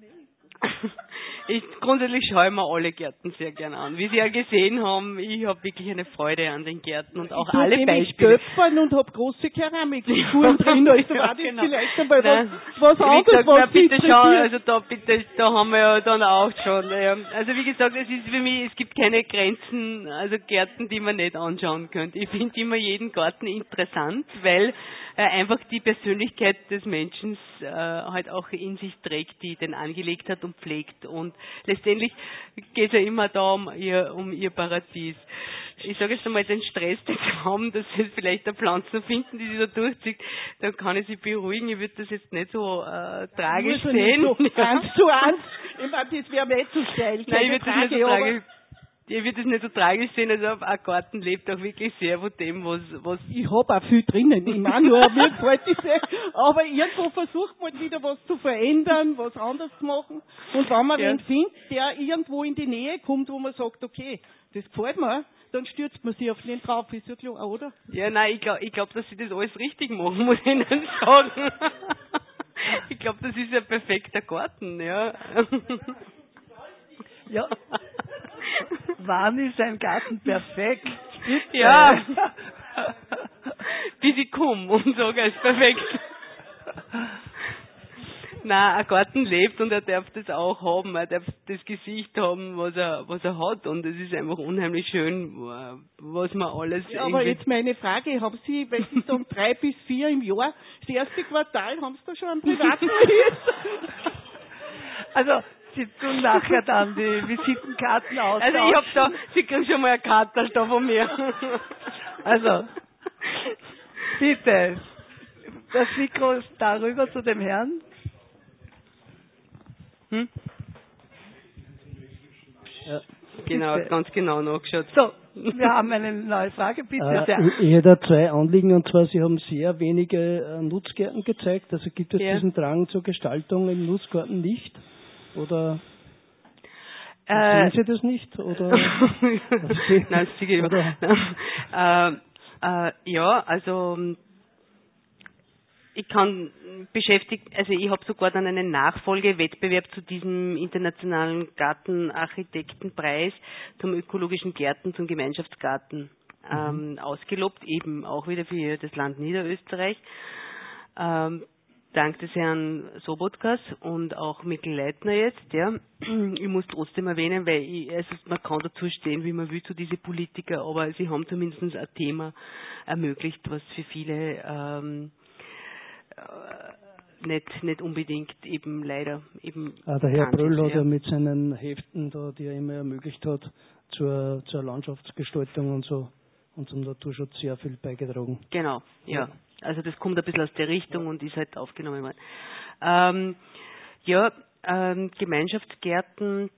ich grundsätzlich schaue mir alle Gärten sehr gerne an. Wie Sie ja gesehen haben, ich habe wirklich eine Freude an den Gärten und auch ich alle Beispiele. Ich töpfern und habe große Keramikfiguren drin, also ja, war das genau. vielleicht einmal Nein, was, was anderes, gesagt, was na, bitte Sie schauen, also da bitte, da haben wir ja dann auch schon. Ja. Also wie gesagt, es ist für mich, es gibt keine Grenzen, also Gärten, die man nicht anschauen könnte. Ich finde immer jeden Garten interessant, weil äh, einfach die Persönlichkeit des Menschen äh, halt auch in sich trägt, die den angelegt hat und pflegt. Und letztendlich geht es ja immer da um ihr, um ihr Paradies. Ich sage jetzt einmal, den Stress, den sie haben, dass sie vielleicht eine Pflanze finden, die sie da durchzieht, dann kann ich sie beruhigen. Ich würde das jetzt nicht so äh, tragisch Nur sehen. So ja. Eins zu eins. Ich meine, das wäre mir zu steil. Nein, ich würde das nicht so tragisch Ich würde das nicht so tragisch sehen, also ein Garten lebt auch wirklich sehr von dem, was... was ich habe auch viel drinnen, ich meine nur, mir gefällt das sehr, aber irgendwo versucht man wieder was zu verändern, was anders zu machen, und wenn man ja. den findet, der irgendwo in die Nähe kommt, wo man sagt, okay, das gefällt mir, dann stürzt man sich auf den drauf, ist ja klar, oder? Ja, nein, ich glaube, ich glaub, dass sie das alles richtig machen, muss ich Ihnen sagen. Ich glaube, das ist ein perfekter Garten, ja. Ja. Wann ist ein Garten perfekt? Bitte. Ja. Bis ich komme und sage, er ist perfekt. Nein, ein Garten lebt und er darf das auch haben. Er darf das Gesicht haben, was er, was er hat. Und es ist einfach unheimlich schön, was man alles... Ja, aber jetzt meine Frage, haben Sie, weil Sie sagen drei bis vier im Jahr, das erste Quartal, haben Sie da schon einen privaten Also, Sie tun nachher dann die Visitenkarten aus. Also ich hab da, Sie kriegen schon mal eine Karte da von mir. Also, bitte, das Mikro ist darüber zu dem Herrn. Hm? Ja, genau, bitte. Ganz genau nachgeschaut. So, wir haben eine neue Frage, bitte. Äh, ich, ich hätte zwei Anliegen, und zwar, Sie haben sehr wenige äh, Nutzgärten gezeigt, also gibt es ja. diesen Drang zur Gestaltung im Nutzgarten nicht? Oder äh, sehen Sie das nicht? Oder? Nein, Sie gehen äh, äh, ja, also ich kann beschäftigt, also ich habe sogar dann einen Nachfolgewettbewerb zu diesem internationalen Gartenarchitektenpreis zum ökologischen Gärten, zum Gemeinschaftsgarten ähm, mhm. ausgelobt, eben auch wieder für das Land Niederösterreich. Ähm, dank des Herrn Sobotkas und auch Mikl Leitner jetzt, ja. Ich muss trotzdem erwähnen, weil ich, also man kann dazu stehen, wie man will, zu diese Politiker, aber sie haben zumindest ein Thema ermöglicht, was für viele ähm, äh, nicht, nicht unbedingt eben leider eben. Ah, der Herr Bröll hat ja ja mit seinen Heften da, die er immer ermöglicht hat, zur, zur Landschaftsgestaltung und so und zum Naturschutz sehr viel beigetragen. Genau, ja. ja. Also das kommt ein bisschen aus der Richtung und ist halt aufgenommen worden. Ähm, ja, ähm, Gemeinschaftsgärten,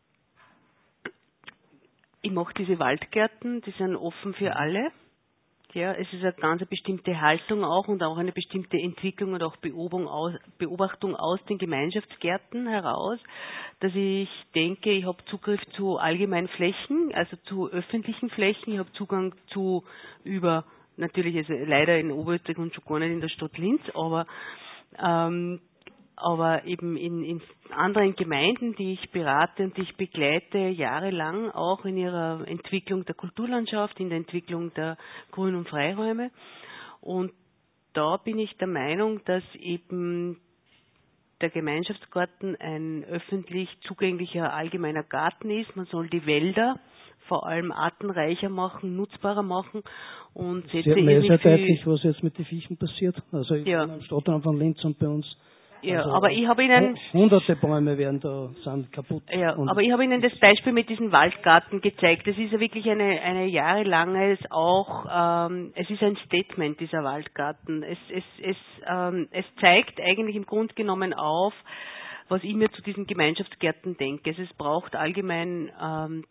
ich mache diese Waldgärten, die sind offen für alle. Ja, es ist eine ganz bestimmte Haltung auch und auch eine bestimmte Entwicklung und auch Beobachtung aus, Beobachtung aus den Gemeinschaftsgärten heraus, dass ich denke, ich habe Zugriff zu allgemeinen Flächen, also zu öffentlichen Flächen, ich habe Zugang zu über natürlich also leider in Oberösterreich und schon gar nicht in der Stadt Linz, aber ähm, aber eben in, in anderen Gemeinden, die ich berate und die ich begleite, jahrelang auch in ihrer Entwicklung der Kulturlandschaft, in der Entwicklung der Grün- und Freiräume. Und da bin ich der Meinung, dass eben der Gemeinschaftsgarten ein öffentlich zugänglicher allgemeiner Garten ist. Man soll die Wälder vor allem artenreicher machen, nutzbarer machen und setze sehr, sehr viel deutlich, was jetzt mit den Viechen passiert. Also ich ja. bin am Stadtrand von Linz und bei uns Ja, also aber ich habe Ihnen hunderte Bäume werden da sind kaputt. Ja, aber ich habe Ihnen das Beispiel mit diesem Waldgarten gezeigt. Das ist ja wirklich eine eine jahrelanges auch. Ähm, es ist ein Statement, dieser Waldgarten. Es es es ähm, es zeigt eigentlich im Grunde genommen auf, was ich mir zu diesen Gemeinschaftsgärten denke. Also es braucht allgemein ähm,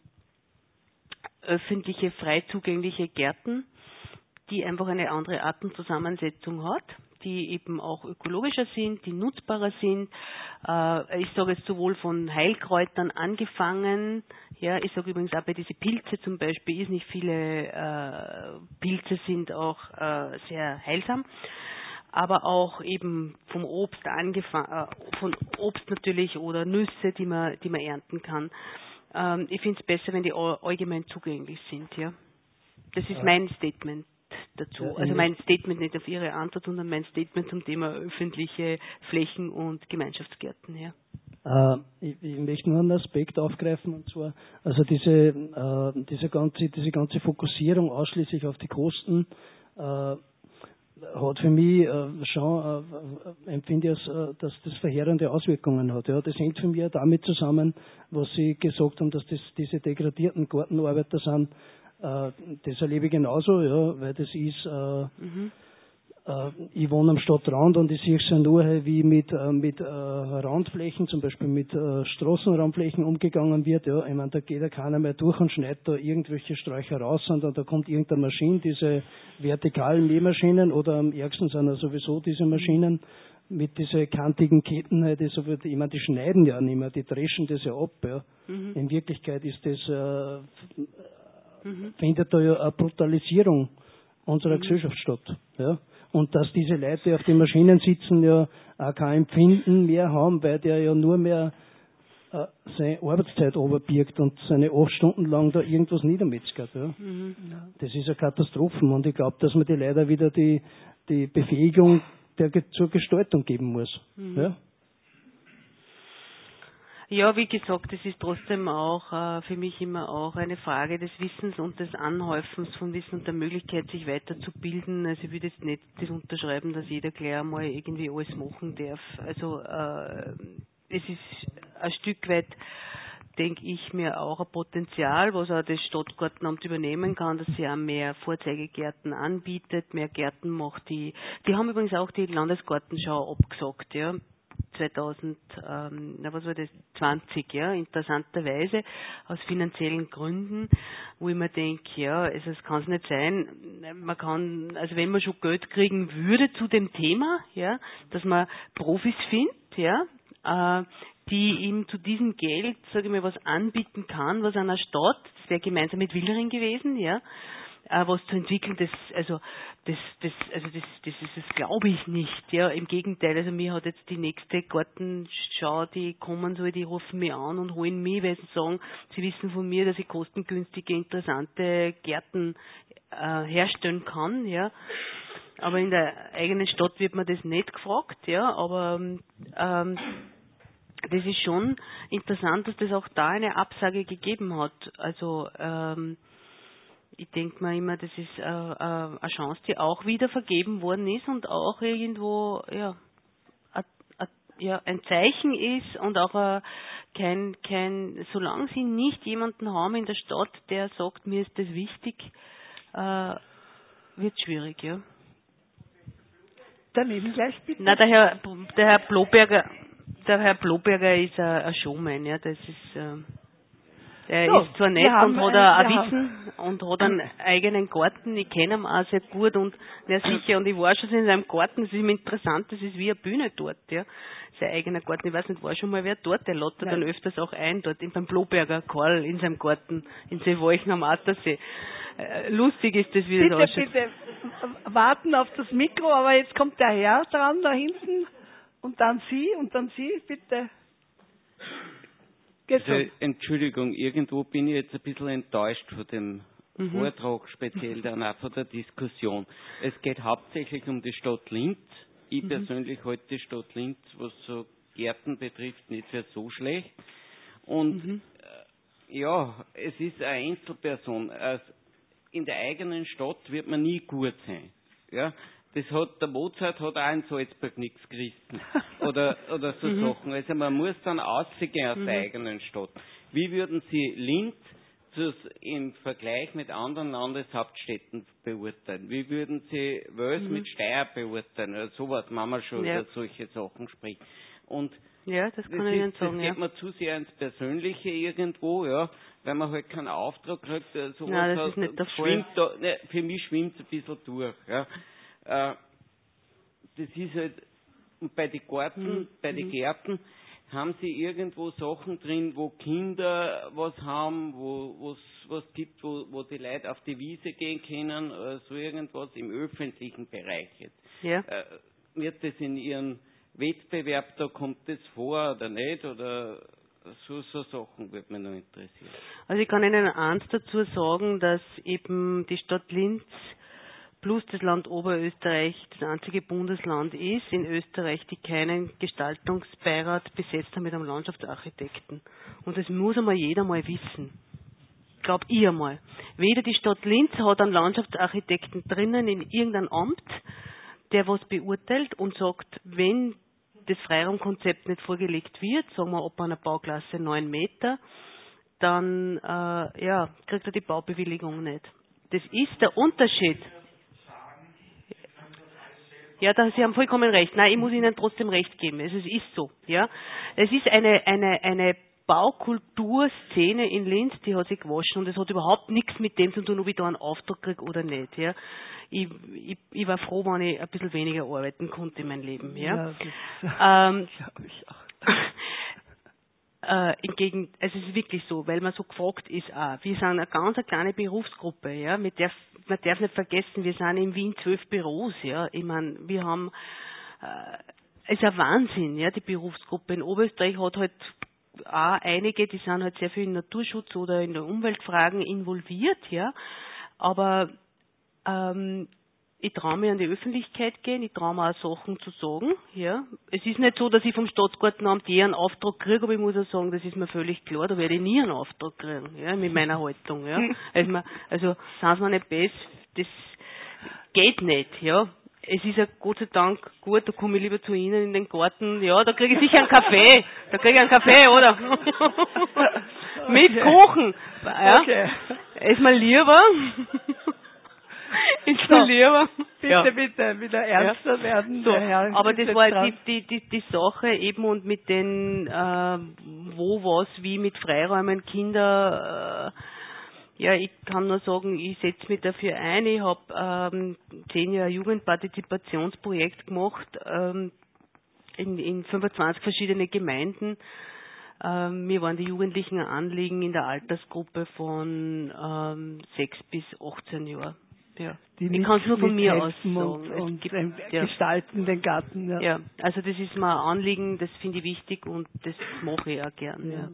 öffentliche, frei zugängliche Gärten, die einfach eine andere Artenzusammensetzung hat, die eben auch ökologischer sind, die nutzbarer sind. Äh, ich sage jetzt sowohl von Heilkräutern angefangen, ja, ich sage übrigens auch bei diesen Pilze zum Beispiel, ist nicht viele äh, Pilze sind auch äh, sehr heilsam, aber auch eben vom Obst angefangen, äh, von Obst natürlich oder Nüsse, die man, die man ernten kann. Ähm, ich finde es besser, wenn die allgemein zugänglich sind, ja. Das ist mein Statement dazu. Ja, also mein Statement nicht auf Ihre Antwort, sondern mein Statement zum Thema öffentliche Flächen und Gemeinschaftsgärten. Ja. Äh, ich, ich möchte nur einen Aspekt aufgreifen, und zwar also diese, äh, diese, ganze, diese ganze Fokussierung ausschließlich auf die Kosten äh, hat für mich äh, schon, äh, empfinde ich, äh, dass das verheerende Auswirkungen hat. Ja. Das hängt für mich auch damit zusammen, was Sie gesagt haben, dass das diese degradierten Gartenarbeiter sind. Äh, das erlebe ich genauso, ja, weil das ist, äh, mhm. äh, ich wohne am Stadtrand und ich sehe es ja nur, wie mit, äh, mit äh, Randflächen, zum Beispiel mit äh, Straßenrandflächen umgegangen wird. Ja. Ich meine, da geht ja keiner mehr durch und schneidet da irgendwelche Sträucher raus, sondern da kommt irgendeine Maschine, diese vertikalen Mähmaschinen, oder am ärgsten sind ja sowieso diese Maschinen mit diesen kantigen Ketten, halt, so wird, ich meine, die schneiden ja nicht mehr, die dreschen das ja ab. Ja. Mhm. In Wirklichkeit ist das äh, Mhm. findet da ja eine Brutalisierung unserer mhm. Gesellschaft statt. Ja? Und dass diese Leute, die auf den Maschinen sitzen, ja auch kein Empfinden mehr haben, weil der ja nur mehr äh, seine Arbeitszeit runterbirgt und seine acht Stunden lang da irgendwas niedermetzgert. Ja? Mhm. Das ist eine Katastrophe. Und ich glaube, dass man die leider wieder die, die Befähigung der, zur Gestaltung geben muss. Mhm. Ja? Ja, wie gesagt, es ist trotzdem auch äh, für mich immer auch eine Frage des Wissens und des Anhäufens von Wissen und der Möglichkeit, sich weiterzubilden. Also ich würde jetzt nicht das unterschreiben, dass jeder gleich einmal irgendwie alles machen darf. Also äh, es ist ein Stück weit, denke ich mir, auch ein Potenzial, was auch das Stadtgartenamt übernehmen kann, dass sie auch mehr Vorzeigegärten anbietet, mehr Gärten macht. Die, die haben übrigens auch die Landesgartenschau abgesagt, ja. zweitausend, ähm, na was war das, zwanzig, ja, interessanterweise, aus finanziellen Gründen, wo ich mir denke, ja, also es kann es nicht sein, man kann, also wenn man schon Geld kriegen würde zu dem Thema, ja, dass man Profis findet, ja, äh, die ihm zu diesem Geld, sage ich mal, was anbieten kann, was einer Stadt, das wäre gemeinsam mit Wildering gewesen, ja, äh, was zu entwickeln, das, also, das, das, also das, das ist es, glaube ich nicht, ja, im Gegenteil, also mir hat jetzt die nächste Gartenschau, die kommen soll, die rufen mich an und holen mich, weil sie sagen, sie wissen von mir, dass ich kostengünstige, interessante Gärten äh, herstellen kann, ja, aber in der eigenen Stadt wird man das nicht gefragt, ja, aber ähm, das ist schon interessant, dass das auch da eine Absage gegeben hat, also ähm, ich denke mir immer, das ist äh, äh, eine Chance, die auch wieder vergeben worden ist und auch irgendwo ja, a, a, ja ein Zeichen ist und auch äh, kein, kein, solange sie nicht jemanden haben in der Stadt, der sagt, mir ist das wichtig, äh, wird es schwierig, ja. Daneben gleich bitte. Na, der Herr, der Herr Bloberger, der Herr Bloberger ist ein, ein Showman, ja, das ist äh, Er so, ist zwar nett und hat ein Wissen und hat einen eigenen Garten. Ich kenne ihn auch sehr gut und ja, sicher. Und ich war schon in seinem Garten. Das ist ihm interessant. Das ist wie eine Bühne dort, ja. Sein eigener Garten. Ich weiß nicht, war schon mal wer dort. Der lädt dann öfters auch ein dort in beim Bloberger Karl in seinem Garten in Seewalchen am Attersee. Äh, lustig ist das, wie bitte, das ausschaut. Bitte, bitte warten auf das Mikro, aber jetzt kommt der Herr dran da hinten und dann Sie und dann Sie, bitte. Also, Entschuldigung, irgendwo bin ich jetzt ein bisschen enttäuscht von dem mhm. Vortrag, speziell dann auch von der Diskussion. Es geht hauptsächlich um die Stadt Linz. Ich mhm. persönlich halte die Stadt Linz, was so Gärten betrifft, nicht für so schlecht. Und mhm. äh, ja, es ist eine Einzelperson. Also in der eigenen Stadt wird man nie gut sein. Ja? Das hat, der Mozart hat auch in Salzburg nichts gerissen. Oder, oder so mhm. Sachen. Also man muss dann ausgehen aus mhm. der eigenen Stadt. Wie würden Sie Linz im Vergleich mit anderen Landeshauptstädten beurteilen? Wie würden Sie Wels mhm. mit Steyr beurteilen? Oder sowas, wenn man schon ja. über solche Sachen spricht. Und ja, das kann das ich Ihnen sagen. Das geht ja. mir zu sehr ins Persönliche irgendwo, ja, weil man halt keinen Auftrag kriegt. Sowas Nein, das hat, ist nicht der Fall. Da, ne, für mich schwimmt es ein bisschen durch. Ja. Äh, das ist halt, und bei den Garten, mhm. bei den Gärten, haben Sie irgendwo Sachen drin, wo Kinder was haben, wo es was gibt, wo, wo die Leute auf die Wiese gehen können, oder so irgendwas im öffentlichen Bereich jetzt? Ja. Äh, wird das in Ihren Wettbewerb, da kommt das vor oder nicht? Oder so, so Sachen würde mich noch interessieren. Also ich kann Ihnen eins dazu sagen, dass eben die Stadt Linz plus das Land Oberösterreich das einzige Bundesland ist in Österreich, die keinen Gestaltungsbeirat besetzt haben mit einem Landschaftsarchitekten. Und das muss einmal jeder mal wissen. Glaub ich einmal. Weder die Stadt Linz hat einen Landschaftsarchitekten drinnen in irgendeinem Amt, der was beurteilt und sagt, wenn das Freiraumkonzept nicht vorgelegt wird, sagen wir ab einer Bauklasse neun Meter, dann äh, ja, kriegt er die Baubewilligung nicht. Das ist der Unterschied. Ja, da, Sie haben vollkommen recht. Nein, ich muss Ihnen trotzdem recht geben. Es ist so, ja. Es ist eine, eine, eine Baukulturszene in Linz, die hat sich gewaschen und es hat überhaupt nichts mit dem zu tun, ob ich da einen Auftrag kriege oder nicht, ja. Ich, ich, ich war froh, wenn ich ein bisschen weniger arbeiten konnte in meinem Leben, ja. Ja, das ähm, glaube ich auch. Äh, hingegen, es ist wirklich so, weil man so gefragt ist auch. Wir sind eine ganz eine kleine Berufsgruppe, ja. Man darf, man darf nicht vergessen, wir sind in Wien zwölf Büros, ja. Ich meine, wir haben, äh, es ist ein Wahnsinn, ja, die Berufsgruppe. In Oberösterreich hat halt auch einige, die sind halt sehr viel in Naturschutz oder in der Umweltfragen involviert, ja. Aber, ähm, ich traue mir an die Öffentlichkeit gehen, ich traue mir auch Sachen zu sagen, ja. Es ist nicht so, dass ich vom Staatsgartenamt je einen Auftrag kriege, aber ich muss auch sagen, das ist mir völlig klar, da werde ich nie einen Auftrag kriegen, ja, mit meiner Haltung, ja. Also, also seien Sie mir nicht best, das geht nicht, ja. Es ist ja Gott sei Dank gut, da komme ich lieber zu Ihnen in den Garten, ja, da kriege ich sicher einen Kaffee, da kriege ich einen Kaffee, oder? Mit Kuchen, ja. Okay. Ist mir lieber. Ist mir lieber. Bitte, ja. bitte, wieder ernster ja. werden. So, aber das war die, die, die, die Sache eben und mit den, äh, wo, was, wie mit Freiräumen, Kinder, äh, ja, ich kann nur sagen, ich setze mich dafür ein. Ich habe ähm, zehn Jahre Jugendpartizipationsprojekt gemacht, ähm, in, in fünfundzwanzig verschiedene Gemeinden. Ähm, mir waren die Jugendlichen ein Anliegen in der Altersgruppe von ähm, sechs bis achtzehn Jahren. Ja. Die ich kann es nur von mir aus sagen. Und, und gibt, ja. gestalten den Garten. Ja. ja, also das ist mir ein Anliegen, das finde ich wichtig und das mache ich auch gern. Ja. Ja.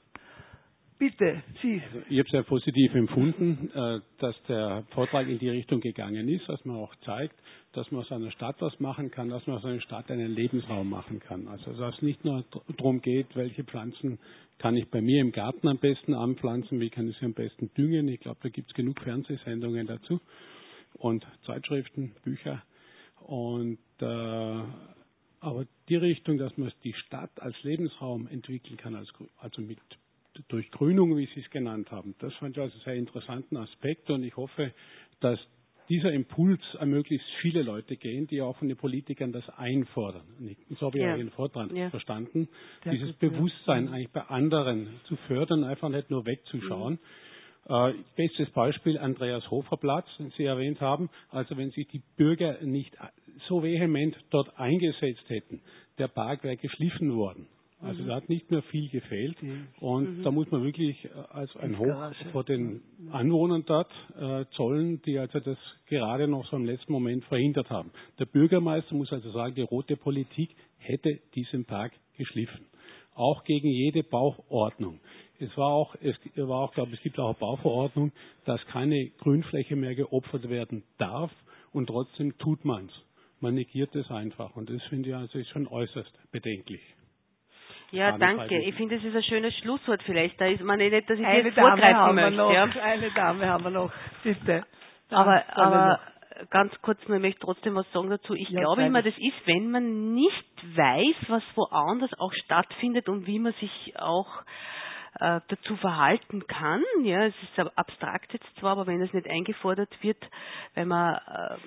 Bitte, Sie. Also ich habe sehr positiv empfunden, dass der Vortrag in die Richtung gegangen ist, dass man auch zeigt, dass man aus einer Stadt was machen kann, dass man aus einer Stadt einen Lebensraum machen kann. Also dass es nicht nur darum geht, welche Pflanzen kann ich bei mir im Garten am besten anpflanzen, wie kann ich sie am besten düngen. Ich glaube, da gibt es genug Fernsehsendungen dazu und Zeitschriften, Bücher. Und äh, aber die Richtung, dass man die Stadt als Lebensraum entwickeln kann, als, also mit durch Grünung, wie Sie es genannt haben. Das fand ich also einen sehr interessanten Aspekt und ich hoffe, dass dieser Impuls an möglichst viele Leute gehen, die auch von den Politikern das einfordern. Und so habe ich ja. auch Ihren Vortrag ja. verstanden, sehr dieses gut, Bewusstsein ja. eigentlich bei anderen zu fördern, einfach nicht nur wegzuschauen. Ja. Äh, bestes Beispiel Andreas Hofer Platz, den Sie erwähnt haben. Also wenn sich die Bürger nicht so vehement dort eingesetzt hätten, der Park wäre geschliffen worden. Also mhm. da hat nicht mehr viel gefehlt und mhm. da muss man wirklich also ein Hoch vor den Anwohnern dort äh, zollen, die also das gerade noch so im letzten Moment verhindert haben. Der Bürgermeister muss also sagen, die rote Politik hätte diesen Park geschliffen. Auch gegen jede Bauordnung. Es war auch, es war auch, glaube ich, es gibt auch eine Bauverordnung, dass keine Grünfläche mehr geopfert werden darf und trotzdem tut man es. Man negiert es einfach und das finde ich also ist schon äußerst bedenklich. Ja, danke. Ich finde, das ist ein schönes Schlusswort vielleicht. Da ist man nicht, dass ich eine jetzt vorgreifen möchte. Noch, ja. Eine Dame haben wir noch, bitte. Aber, aber ganz kurz nur, ich möchte trotzdem was sagen dazu. Ich ja, glaube immer, das ist, wenn man nicht weiß, was woanders auch stattfindet und wie man sich auch äh, dazu verhalten kann. Ja, es ist abstrakt jetzt zwar, aber wenn es nicht eingefordert wird, weil man äh,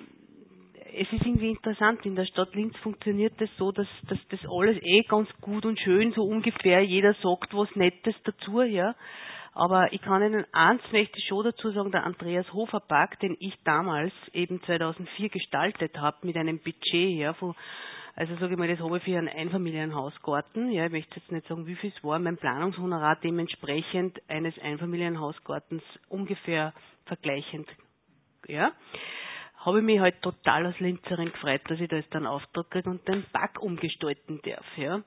es ist irgendwie interessant, in der Stadt Linz funktioniert das so, dass, dass das alles eh ganz gut und schön, so ungefähr, jeder sagt was Nettes dazu, ja. Aber ich kann Ihnen eins möchte ich schon dazu sagen, der Andreas Hofer Park, den ich damals eben zweitausendvier gestaltet habe mit einem Budget, ja, von, also sage ich mal, das habe ich für einen Einfamilienhausgarten, ja, ich möchte jetzt nicht sagen, wie viel es war, mein Planungshonorar dementsprechend eines Einfamilienhausgartens ungefähr vergleichend, ja. Habe ich mich halt total als Linzerin gefreut, dass ich da jetzt einen Auftrag kriege und den Park umgestalten darf, ja.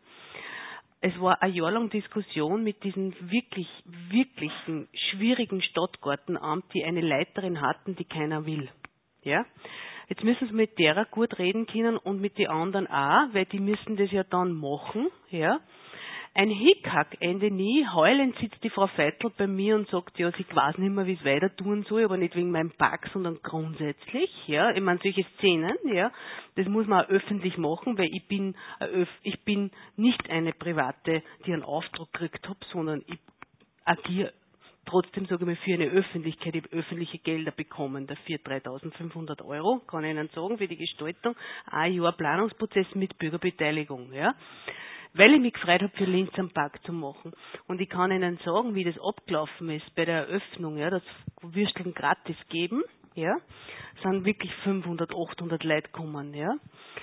Es war ein Jahr lang Diskussion mit diesem wirklich, wirklichen, schwierigen Stadtgartenamt, die eine Leiterin hatten, die keiner will, ja. Jetzt müssen sie mit derer gut reden können und mit den anderen auch, weil die müssen das ja dann machen, ja. Ein Hickhack, Ende nie, heulend sitzt die Frau Feitel bei mir und sagt, ja, sie weiß nicht mehr, wie es weiter tun soll, aber nicht wegen meinem Park, sondern grundsätzlich, ja. Ich meine, solche Szenen, ja, das muss man auch öffentlich machen, weil ich bin, ich bin nicht eine Private, die einen Auftrag gekriegt habe, sondern ich agiere trotzdem, sage ich mal, für eine Öffentlichkeit, ich habe öffentliche Gelder bekommen, dafür dreitausendfünfhundert Euro, kann ich Ihnen sagen, für die Gestaltung, ein Jahr Planungsprozess mit Bürgerbeteiligung, ja. Weil ich mich gefreut habe, für Linz einen Park zu machen. Und ich kann Ihnen sagen, wie das abgelaufen ist bei der Eröffnung, ja, das Würsteln gratis geben, ja, sind wirklich fünfhundert, achthundert Leute gekommen, ja.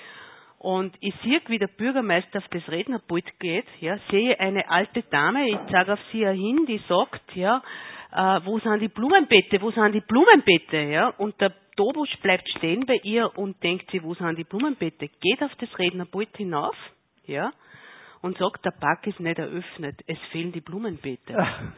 Und ich sehe, wie der Bürgermeister auf das Rednerpult geht, ja, sehe eine alte Dame, ich zeige auf sie ja hin, die sagt, ja, äh, wo sind die Blumenbeete, wo sind die Blumenbeete, ja, und der Tobusch bleibt stehen bei ihr und denkt sich, wo sind die Blumenbeete, geht auf das Rednerpult hinauf, ja, und sagt, der Park ist nicht eröffnet, es fehlen die Blumenbeete.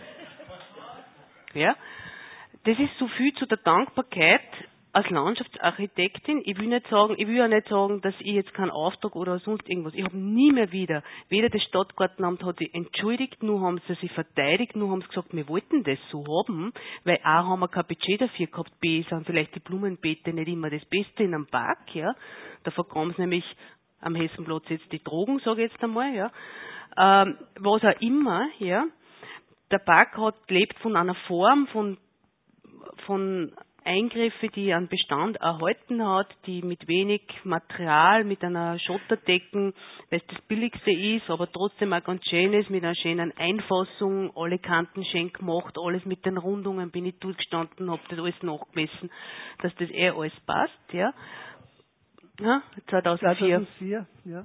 Ja, das ist so viel zu der Dankbarkeit als Landschaftsarchitektin. Ich will nicht sagen, ich will ja nicht sagen, dass ich jetzt keinen Auftrag oder sonst irgendwas, ich habe nie mehr wieder, weder das Stadtgartenamt hat sich entschuldigt, nur haben sie sich verteidigt, nur haben sie gesagt, wir wollten das so haben, weil A, haben wir kein Budget dafür gehabt, B, sind vielleicht die Blumenbeete nicht immer das Beste in einem Park, ja, da verkommen sie nämlich am Hessenplatz jetzt die Drogen, sage ich jetzt einmal, ja, ähm, was auch immer, ja, der Park hat, lebt von einer Form, von, von Eingriffe, die einen Bestand erhalten hat, die mit wenig Material, mit einer Schotterdecken, weil es das Billigste ist, aber trotzdem auch ganz schön ist, mit einer schönen Einfassung, alle Kanten schön gemacht, alles mit den Rundungen, bin ich durchgestanden, habe das alles nachgemessen, dass das eh alles passt, ja. Ja, zweitausendvier. zweitausendvier, ja.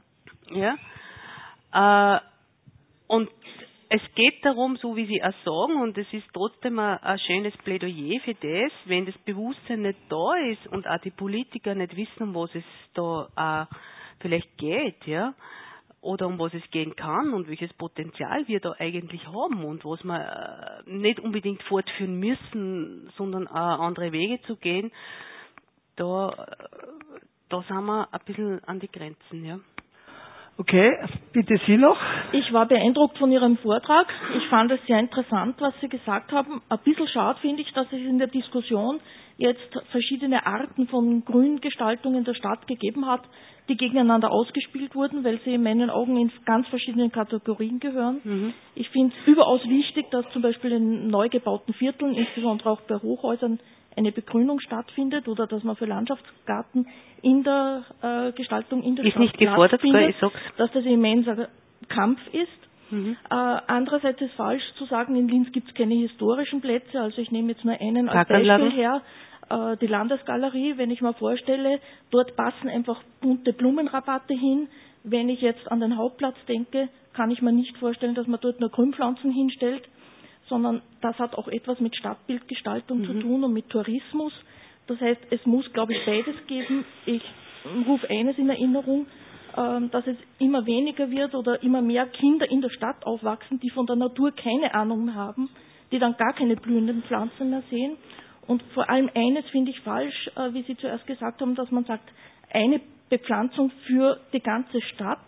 Ja. Äh, und es geht darum, so wie Sie auch sagen, und es ist trotzdem ein, ein schönes Plädoyer für das, wenn das Bewusstsein nicht da ist und auch die Politiker nicht wissen, um was es da auch vielleicht geht, ja, oder um was es gehen kann und welches Potenzial wir da eigentlich haben und was wir nicht unbedingt fortführen müssen, sondern auch andere Wege zu gehen, da Da sind wir ein bisschen an die Grenzen, ja. Okay, bitte Sie noch. Ich war beeindruckt von Ihrem Vortrag. Ich fand es sehr interessant, was Sie gesagt haben. Ein bisschen schade finde ich, dass es in der Diskussion jetzt verschiedene Arten von Grüngestaltungen der Stadt gegeben hat, die gegeneinander ausgespielt wurden, weil sie in meinen Augen in ganz verschiedene Kategorien gehören. Mhm. Ich finde es überaus wichtig, dass zum Beispiel in neu gebauten Vierteln, insbesondere auch bei Hochhäusern, eine Begrünung stattfindet oder dass man für Landschaftsgarten in der äh, Gestaltung in der ist Stadt nicht gefordert, findet, ich sag's. dass das ein immenser Kampf ist. Mhm. Äh, andererseits ist falsch zu sagen, in Linz gibt es keine historischen Plätze, also ich nehme jetzt nur einen als Beispiel her, äh, die Landesgalerie, wenn ich mir vorstelle, dort passen einfach bunte Blumenrabatte hin. Wenn ich jetzt an den Hauptplatz denke, kann ich mir nicht vorstellen, dass man dort nur Grünpflanzen hinstellt, sondern das hat auch etwas mit Stadtbildgestaltung mhm. zu tun und mit Tourismus. Das heißt, es muss, glaube ich, beides geben. Ich rufe eines in Erinnerung, dass es immer weniger wird oder immer mehr Kinder in der Stadt aufwachsen, die von der Natur keine Ahnung mehr haben, die dann gar keine blühenden Pflanzen mehr sehen. Und vor allem eines finde ich falsch, wie Sie zuerst gesagt haben, dass man sagt, eine Bepflanzung für die ganze Stadt,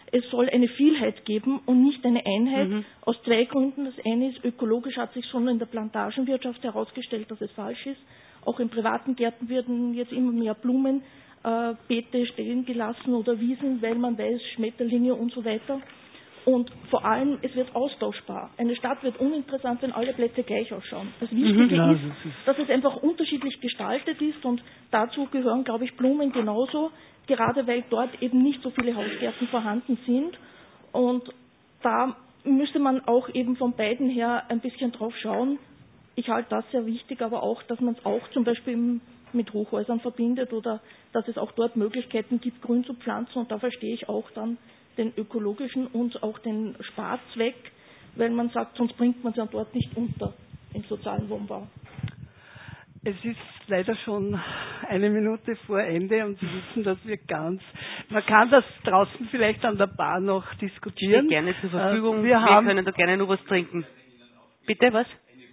es soll eine Vielheit geben und nicht eine Einheit. Mhm. Aus zwei Gründen. Das eine ist, ökologisch hat sich schon in der Plantagenwirtschaft herausgestellt, dass es falsch ist. Auch in privaten Gärten werden jetzt immer mehr Blumenbeete stehen gelassen oder Wiesen, weil man weiß, Schmetterlinge und so weiter. Und vor allem, es wird austauschbar. Eine Stadt wird uninteressant, wenn alle Plätze gleich ausschauen. Das Wichtige mhm, ja, ist, dass es einfach unterschiedlich gestaltet ist und dazu gehören, glaube ich, Blumen genauso, gerade weil dort eben nicht so viele Hausgärten vorhanden sind. Und da müsste man auch eben von beiden her ein bisschen drauf schauen. Ich halte das sehr wichtig, aber auch, dass man es auch zum Beispiel mit Hochhäusern verbindet oder dass es auch dort Möglichkeiten gibt, grün zu pflanzen. Und da verstehe ich auch dann den ökologischen und auch den Sparzweck, weil man sagt, sonst bringt man es ja dort nicht unter im sozialen Wohnbau. Es ist leider schon eine Minute vor Ende und Sie wissen, dass wir ganz, man kann das draußen vielleicht an der Bar noch diskutieren. Steht gerne zur Verfügung, wir, wir haben, können da gerne noch was trinken. Bitte, was?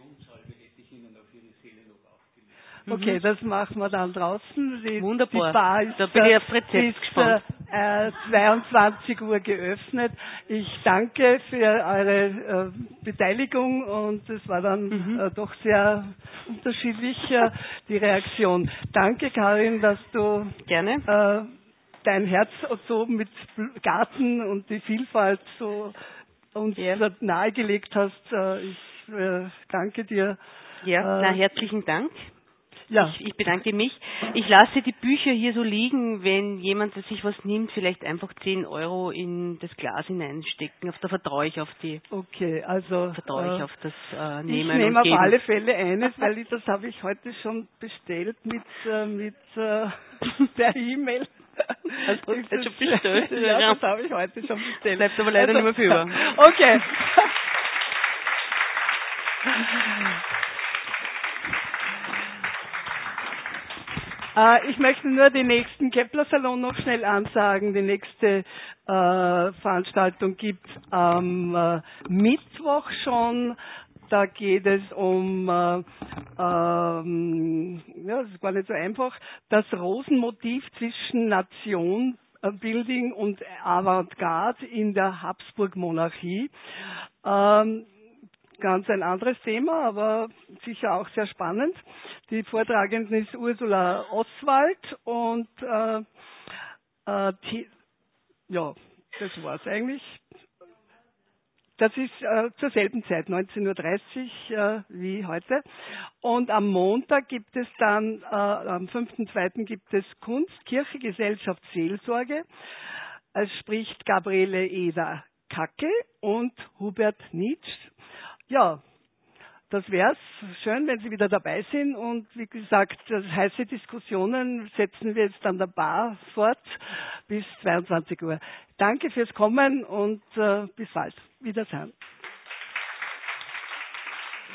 Okay, das machen wir dann draußen. Die, Wunderbar. Die Bar ist, da bin ich auf Rezept ist, gespannt. Äh, zweiundzwanzig Uhr geöffnet. Ich danke für eure äh, Beteiligung und es war dann mhm. äh, doch sehr unterschiedlich, äh, die Reaktion. Danke, Karin, dass du gerne äh, dein Herz so mit Garten und die Vielfalt so uns ja. nahegelegt hast. Äh, ich äh, danke dir. Ja, äh, na, herzlichen Dank. Ja. Ich, ich bedanke mich. Ich lasse die Bücher hier so liegen, wenn jemand sich was nimmt, vielleicht einfach zehn Euro in das Glas hineinstecken. Da vertraue ich auf die. Okay, also vertraue ich äh, auf das äh, Nehmen ich und nehme Geben. auf alle Fälle eines, weil ich, das habe ich heute schon bestellt mit äh, mit äh, der E-Mail. Hast du das schon bestellt? Ja, das habe ich heute schon bestellt. Bleibt aber leider also, nicht mehr für über. Okay. Ich möchte nur den nächsten Kepler-Salon noch schnell ansagen. Die nächste äh, Veranstaltung gibt es am äh, Mittwoch schon. Da geht es um, äh, ähm, ja, das ist gar nicht so einfach, das Rosenmotiv zwischen Nation Building und Avantgarde in der Habsburg-Monarchie. Ähm, Ganz ein anderes Thema, aber sicher auch sehr spannend. Die Vortragenden ist Ursula Oswald und äh, äh, die, ja, das war's eigentlich. Das ist äh, zur selben Zeit, neunzehn Uhr dreißig äh, wie heute. Und am Montag gibt es dann, äh, am fünften zweiten gibt es Kunst, Kirche, Gesellschaft, Seelsorge. Es spricht Gabriele Eder Kacke und Hubert Nitsch. Ja, das wär's. Schön, wenn Sie wieder dabei sind. Und wie gesagt, heiße Diskussionen setzen wir jetzt an der Bar fort bis zweiundzwanzig Uhr. Danke fürs Kommen und äh, bis bald. Wiedersehen.